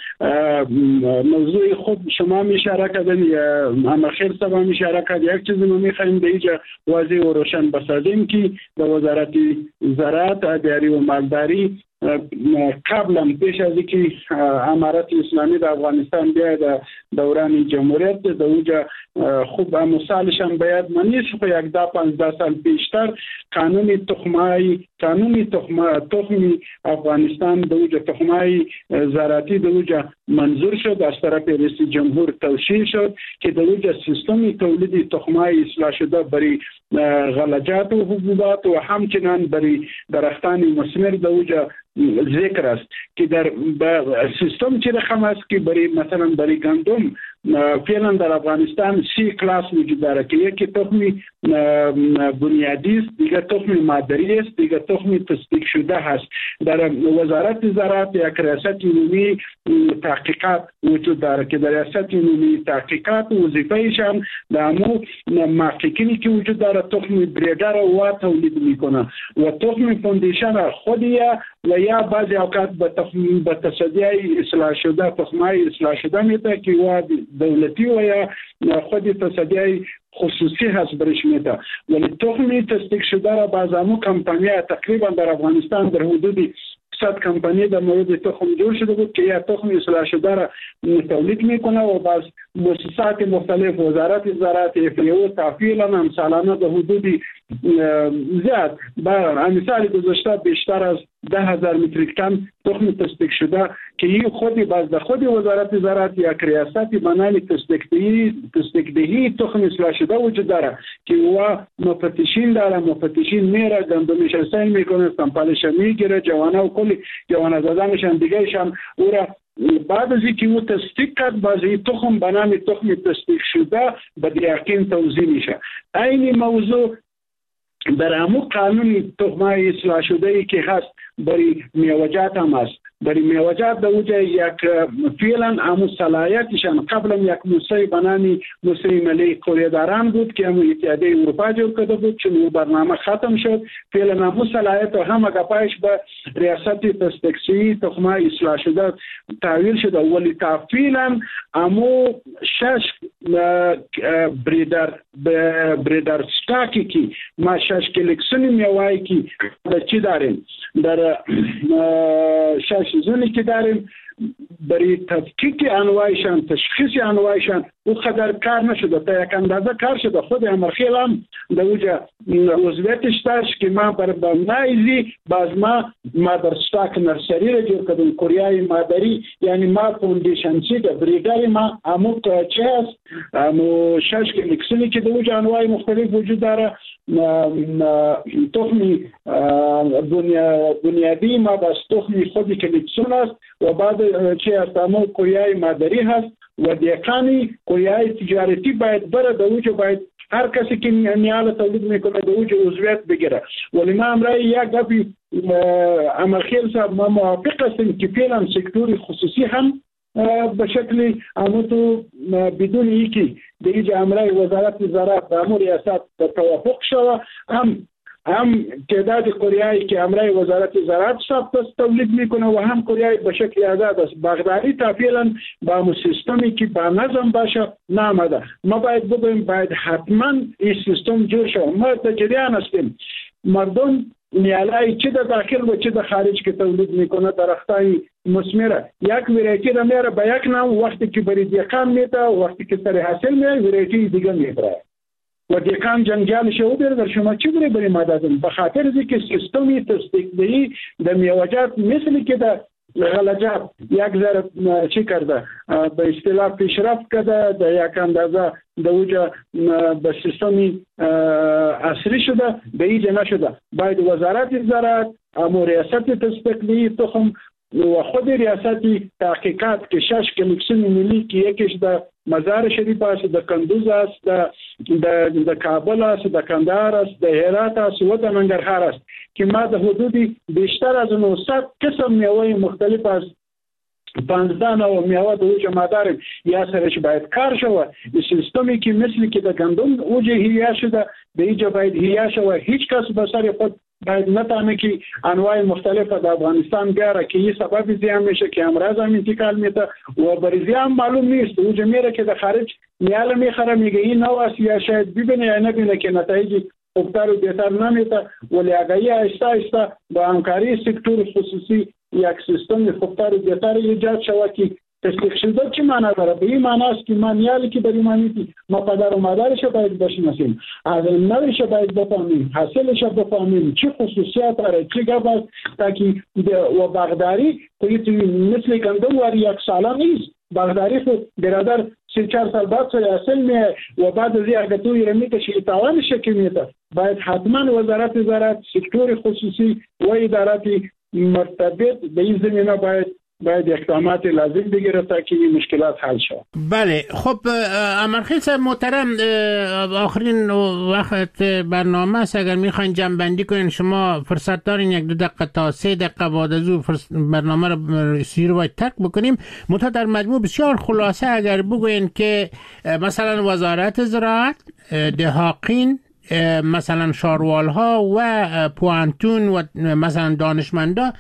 موضوع خود شما اشاره کردن، همه خیر صاحب هم اشاره کرد. یک چیزی ما میخوایم به اینجا واضح و روشن بسازیم که به وزارت زراعت، آبیاری و مالداری قبلا پیش از اینکه امارت اسلامی در افغانستان بیاید دوران جمهوریت در اونجا خوب مثالش هم باید منیش خو 10-15 سال پیشتر قانون تخم افغانستان در اونجا تخمای زراعتی در اونجا منظور شد، از طرف رئیس جمهور توشیح شد که در اونجا سیستم تولید تخمای اصلاح شده برای غلجات و حبوبات و همچنان برای درختان مثمر در اونجا ذکر است که در سیستم چه رقم است که برای مثلا برای گندم فعلا در افغانستان 3 کلاس وجود داره که یکی تخم بنیادی است، دیگه تخم مادری است، دیگه تخم تصدیق شده هست. در وزارت زراعت یک ریاست عمومی تحقیقات وجود داره که در ریاست عمومی تحقیقات وظیفه‌شان دامو محققینی که وجود داره تخم بریدر و تولید میکنه و تخم فوندیشن خودیه و یا بعضی اوقات به تصدیه اصلاح شده تخمای اصلاح شده میده که و دولتی و یا خود تصدیه خصوصی هست برش میده. ولی تخم تصدیق شده را بعض امو کمپانی تقریبا در افغانستان در حدود 100 کمپانی در مورد تخم جور شده بود که یا تخم اصلاح شده را تولید میکنه و بعض مؤسسات مختلف وزارت زراعت افریو تحویلا هم سالانه در حدود زیاد مثال گذاشته بیشتر از 10,000 متریک تن تخم تصدیق شده که این خودی باز در خود وزارت زراعت یا ریاستی بنای تصدیق دهی تخم اصلاح شده وجود داره که و مفتشین داره، مفتشین میره گندمش سین میکنه، سامپلش میگیره، جوانه و کلی جوانه زدنشان دیگهشان او را بعد از اینکه او تصدیق کرد باز این تخم به نام تخم تصدیق شده به یقین توزیع میشه. این موضوع در همون قانون تخم اصلاح شده ای که هست برای میوجات هم هست. برای میوجات در اوجه یک فعلا همون صلاحیتشان قبلا یک موسیقی بنامی موسیقی ملی کره داران بود که همون اتحادیه اروپا جور کرده بود، چون او برنامه ختم شد. فعلا همون صلاحیت و هم اگپایش به ریاست تصدیقی تخم اصلاح شده تحویل شده، ولی تا فعلا همون 6 بریدر ستاکی که ما 6 کلکسیون میوایی که در چی داریم در 6 زونی که داریم برای تفکیک انواعشان، تشخیص انواعشان او قدر کار نشده، تا یک اندازه کار شده. خود امرخیل هم در اوجه عضویتش داشت که ما بر نایزی باز ما در ستاک نرسری را جور کردیم، کوریای مادری، یعنی ما فوندیشن چی ده بریداری ما همون چه هست همون 6 کلکسیونی که در اوجه انواع مختلف وجود داره. تخمی بنیادی ما بس تخمی خودی کلکسیون است و بعد چه هست همون کوریای مادری هست و دیقانی کوریای تجارتی باید بره در اوجه باید هر کسی که نیال تولید میکنه در اوجه عضویت بگیره. ولی ما امرای یک گفی امرخیل صاحب ما موافق هستیم که فعلا سکتور خصوصی هم به شکل اموتو بدون یکی دیگه امرای وزارت زراعت و امور ریاست توافق شده هم تعداد کوریایی که امرای وزارت زراعت تولید میکنه و هم کوریایی به شکل آزاد است. بغدادی تا فعلا با همون سیستمی که با نظم باشه نامده. ما باید بگویم باید حتما این سیستم جور شد. ما تجریان هستیم مردم نیالای چه در داخل و چه در خارج که تولید میکنه درختای مثمره یک ویرایتی را میاره با یک نام، وقتی که بری دیقان میده وقتی که سر حاصل میاره ویرایتی دیگه میبره و دیقان جنجال شو بیره در شما چی بری مدادن به خاطر از که سیستمی تصدیق دهی در میوجات مثل که در غلجات یک ذره چی کرده به اصطلاح پیشرفت کرده در یک اندازه در اوجه به سیستمی اصلی شده به ایجا نشده. باید وزارت زراعت اما ریاست تصدیقی تخم و خود ریاستی تحقیقات که 6 کلکسیون ملی که یکیش در مزار شریف است، در کندوز است، در کابل است، در کندهار است، در هرات است و در ننگرهار است که ما در حدودی بیشتر از 900 قسم میوه مختلف است 15 نوع میوه در اوجه ما داریم. یا سرش باید کار شود. سیستمی که مثلی که در گندم اوجه هیا شده به ایجا باید هیا شود. هیچ کس به سر خود باید نتانه که انواع مختلف در افغانستان بیاره که این سبب زیان میشه که امراض هم انتقال میده و بر زیان معلوم نیست. اوجه میره که در خارج میاله میخره میگه این نوع است یا شاید ببینه یا نبینه که نتایج خوبتر و بهتر نمیده. ولی اگه آهسته آهسته با همکاری سکتور خصوصی یک سیستم خوبتر و بهتر ایجاد شود که تصدیق شده چی معنی داره؟ به این معنی است که من یالی که بری مانیتی ما پدر و مادرش باید بشناسیم، از نوش باید بفهمیم، حاصلش بفهمیم، چه خصوصیات داره، چه گپ است، تاکه و بغداری مثل گندم واری یک ساله نیست. بغداری خود برادر 3-4 سال بعد سر حاصل میه و بعد از این اگه توی رمی کشی تاوانش که میده. باید حتما وزارت زراعت سکتور خصوصی و ادارات مرتبط به این زمینه باید اقدامات لازم بگیره تا که این مشکلات حل شود. بله خب امرخیل صاحب محترم، آخرین وقت برنامه است، اگر میخواین جمع‌بندی کنین شما فرصت دارین 1-2 دقیقه تا 3 دقیقه بعد از اون برنامه رو باید ترک بکنیم. متا در مجموع بسیار خلاصه اگر بگوین که مثلا وزارت زراعت، دهاقین، مثلا شاروالها و پوانتون و مثلا دانشمندا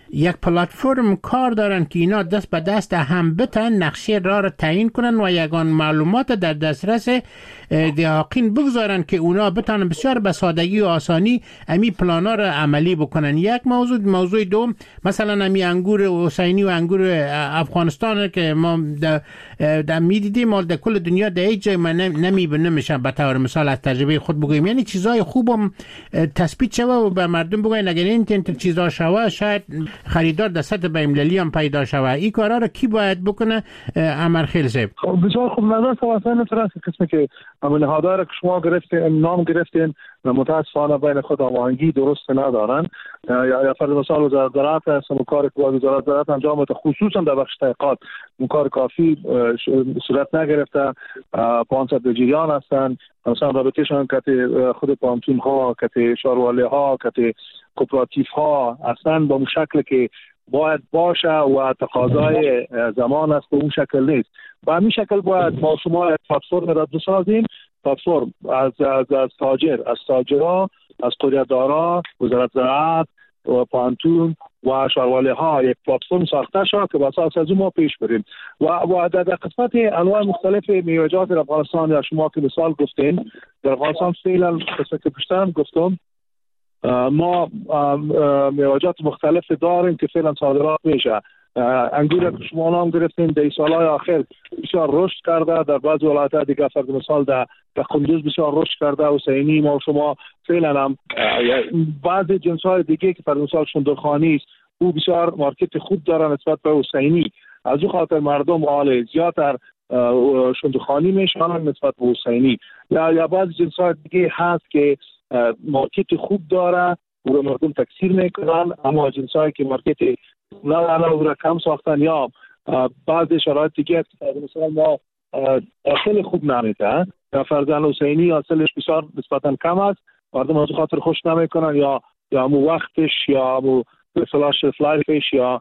یک پلتفرم کار دارن که اینا دست به دست هم بتن نقشه راه را تعیین کنن و یگان معلومات در دسترس دهاقین بگذارن که اونا بتانن بسیار به سادگی و آسانی امی پلانا را عملی بکنن. یک موضوع دوم مثلا امی انگور حسینی و انگور افغانستان که ما در میدیدیم مال در کل دنیا در هیچ جای نمیبینه میشن. به طور مثال از تجربه خود بگویم، یعنی چیزای خوبم تثبیت شوه و به مردم بگوین اگر این چیزا شوه شاید خریدار در سطح بین‌المللی هم پیدا شوه. این کارا رو کی باید بکنه؟ امرخیل صاحب. بسیار خوب. نظر توسط نترس قسمی که نهادها که شما گرفتین نام گرفتین و متاسفانه بین خود آماهنگی درست ندارن. یا فرض مثال وزارت زراعت هست، کار که وزارت زراعت انجام بده خصوصا در بخش تحقیقات کار کافی صورت نگرفته. 500 بجریان هستن مثلا رابطهشان که خود پانتون ها که شارواله ها که کوپراتیف ها اصلا با اون شکل که باید باشه و تقاضای زمان است به اون شکل نیست. با همین شکل باید ما شما پلتفرم را بسازیم، پلتفرم از تاجرها، از قریه‌دارا، وزارت زراعت و پانتون و شارواله ها یک پلتفرم ساخته شد که بساس از ما پیش بریم و در قسمت انواع مختلف میوه‌جات در افغانستان یا شما که مثال گفتین در افغانستان فعلا قسمت که پیشترم گفتم ما میوه‌جات مختلف داریم که فعلا صادرات میشه. انگور که شما نام گرفتین در سالهای آخر بسیار رشد کرده، در بعض ولایت‌ها دیگه فرض مثال در قندوز بسیار رشد کرده. حسینی ما شما فعلا هم بعضی جنس‌های دیگه که فرض مثال شندرخانی است او بسیار مارکت خوب داره نسبت به حسینی، از او خاطر مردم حال زیادتر شندرخانی میشنن نسبت به حسینی. یا بعضی جنس‌های دیگه هست که مارکت خوب داره و مردم تکثیر میکنن، اما جنسایی که مارکت نه او را کم ساختن یا بعض شرایط دیگه مثلا ما اصل خوب نمیده. یا فرزن حسینی اصلش بسیار نسبتا کم است، مردم از خاطر خوش نمیکنن یا مو وقتش یا مو فلاش لایفش یا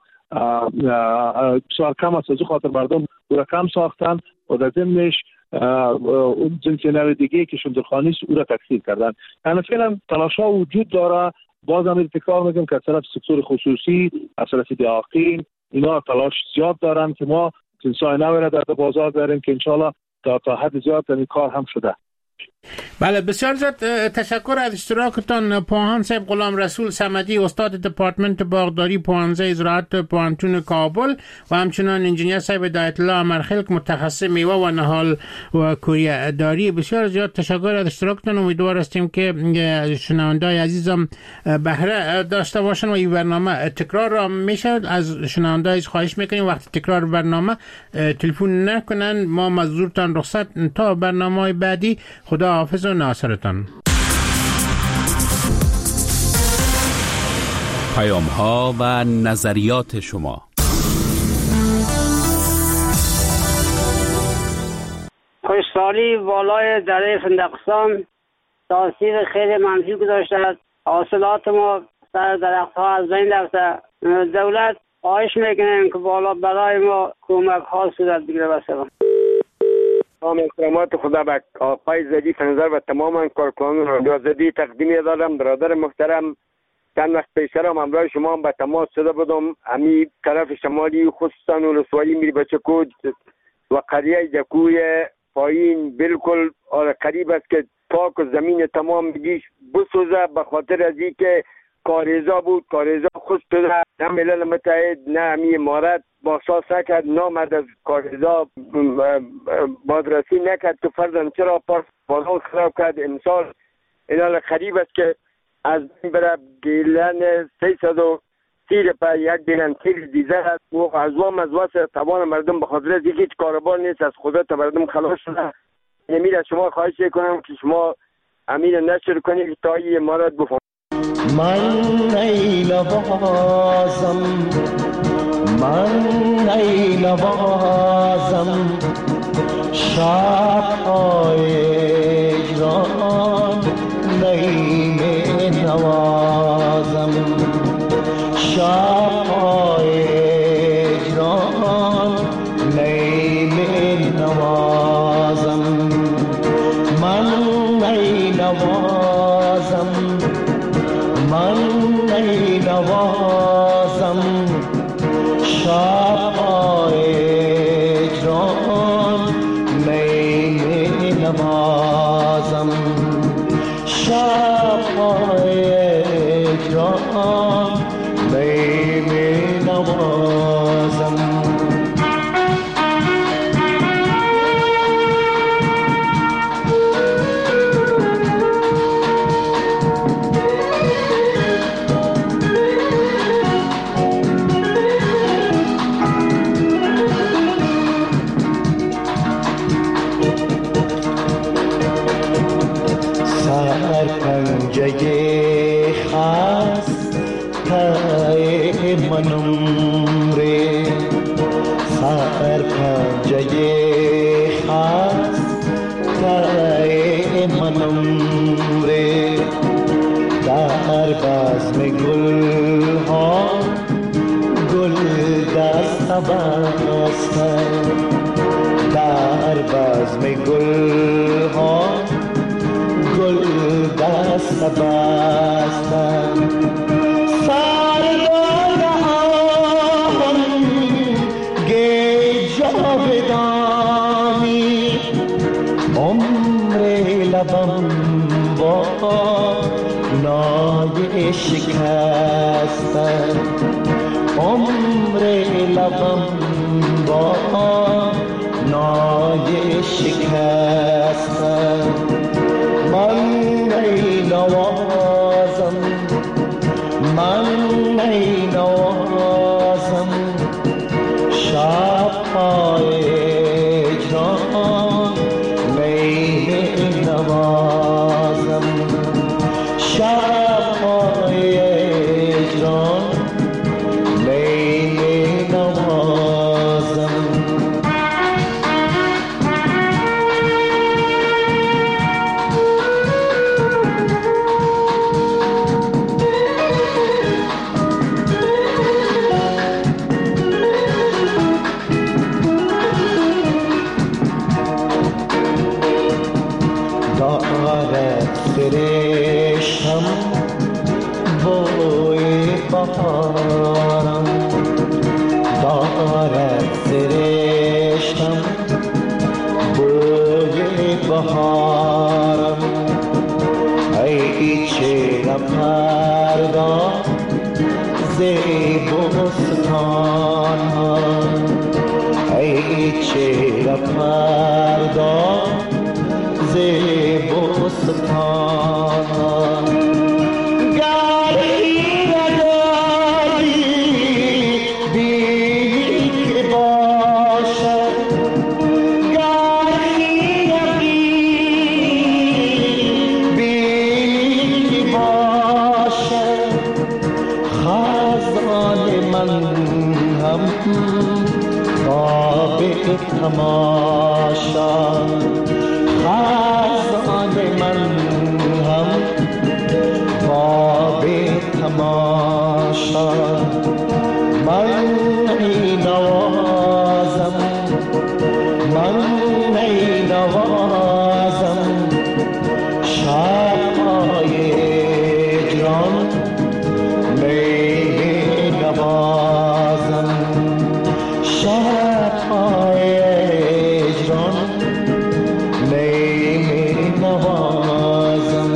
بسیار کم است، از خاطر مردم او را کم ساختن و در ضمنش اون جنس نوع دیگه که شندرخانی است او را تکثیر کردن. یعنی فعلا تلاش‌ها وجود داره. بازم ابتکار میگم که از طرف سکتور خصوصی، از طرف دهاقین اینا تلاش زیاد دارن که ما جنسای نوی را در بازار داریم که انشالله تا حد زیاد این کار هم شده. بله بسیار زیاد تشکر از اشتراکتان پوهان صاحب غلام رسول صمدی استاد دپارتمنت باغداری پوهنځی زراعت پوهنتون کابل و همچنان انجینیر صاحب هدایت الله امرخیل متخصص میوه و نهال و کوریه داری. بسیار زیاد تشکر از اشتراکتان. امیدوار هستیم که شنونده‌های عزیزم بهره داشته باشن و این برنامه تکرار را میشه. از شنونده‌های خواهش میکنیم وقتی تکرار برنامه تلفن نکنن. ما مزدورتان رخصت تا برنامه‌های بعدی. خدا حافظ و ناصرتان. پیام‌ها و نظریات شما. خشکسالی بالای دره فندقستان تاثیر خیلی منفی گذاشته است. حاصلات ما سر درخت‌ها از بین رفته. دولت خواهش میکنیم که بالا برای ما کمک‌ها صورت بگیره. بسیار تمام احترامات خدا به آقای زدی فنظر و تمام کارکنان رادیو زدی تقدیم دارم. برادر محترم چند وقت پیشتر هم همراه شما به تماس شده بودم. امی طرف شمالی خصوصا ولسوالی میری بچکود و قریه جکوی پایین بالکل قریب است که پاک و زمین تمام بگیش بسوزه به خاطر از این که کاریزا بود. کاریزا خود شده نه ملل متحد نه امی امارت باساس نکرد، نامد از کاریزا بازرسی نکرد که فرضاً چرا بازار خراب کرد. امسال اینال خریب است که از این برای گیلن 330 پا یک گیلن تیر دیزه است و از وام از واسه توان مردم به خاطر از یکی کاربار نیست از خدا تا مردم خلاص شده. امیر از شما خواهش کنم که شما امیر نشر کنید تا این امارت بفهم. من ای نوازم، من ای نوازم شب‌های اجران نیم نوازم، شب‌های اجران نیم نوازم، من ای نوازم، من ای نوازم نوازم شب‌های اکرام می نوازم سرپنجه خسته منم ره سرپنجه خسته منم ره در بزم گل ها گل دست بسته در بزم گل ها گل دست بستم سردار آهم گی جاودانی عمر لبم با نای شکستم عمر لبم با نای شکستم من ای نوازم من ای نوازم شب‌های اکرام می نوازم شب‌های اکرام می نوازم فرشتم بوی بهارم دارد فرشتم بوی بهارم ای چهره پرداز بستان ها ای چهره پرداز بستان گری نداری بینی که باشد گری بینی که باشد خزان من هم خواب تماشا خزان من هم خواب تماشا من ای نوازم من ای نوازم شب‌های اکرام می نوازم شب‌های اکرام می نوازم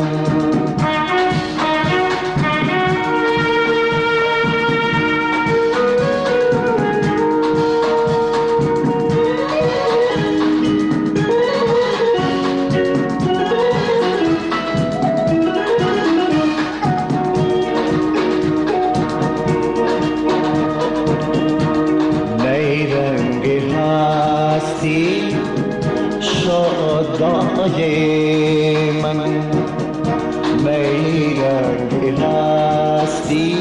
نیرنگ هستی شادای من نیرنگ هستی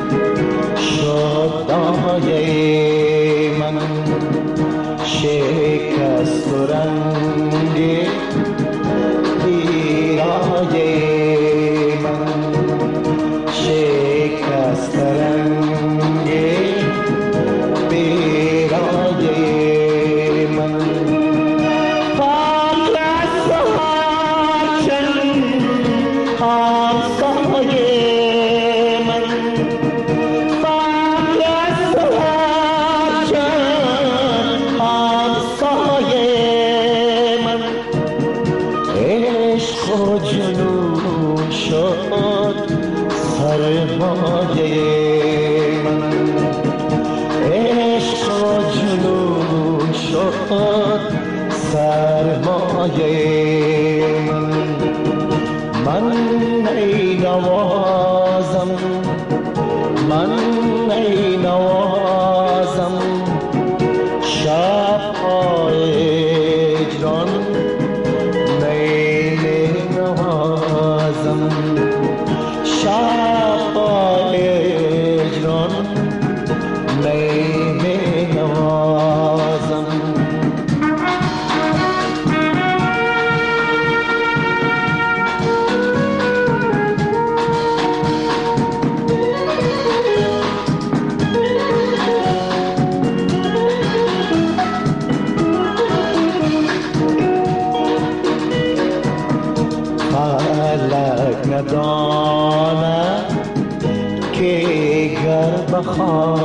شادای من شکست و رنگ پیرای من شکست رنگ پیرای من شد سرمایه من ای نوازم من ای نوازم شب‌های هجران می نوازم شب‌های هجران می نوازم ندانم که گر بخواه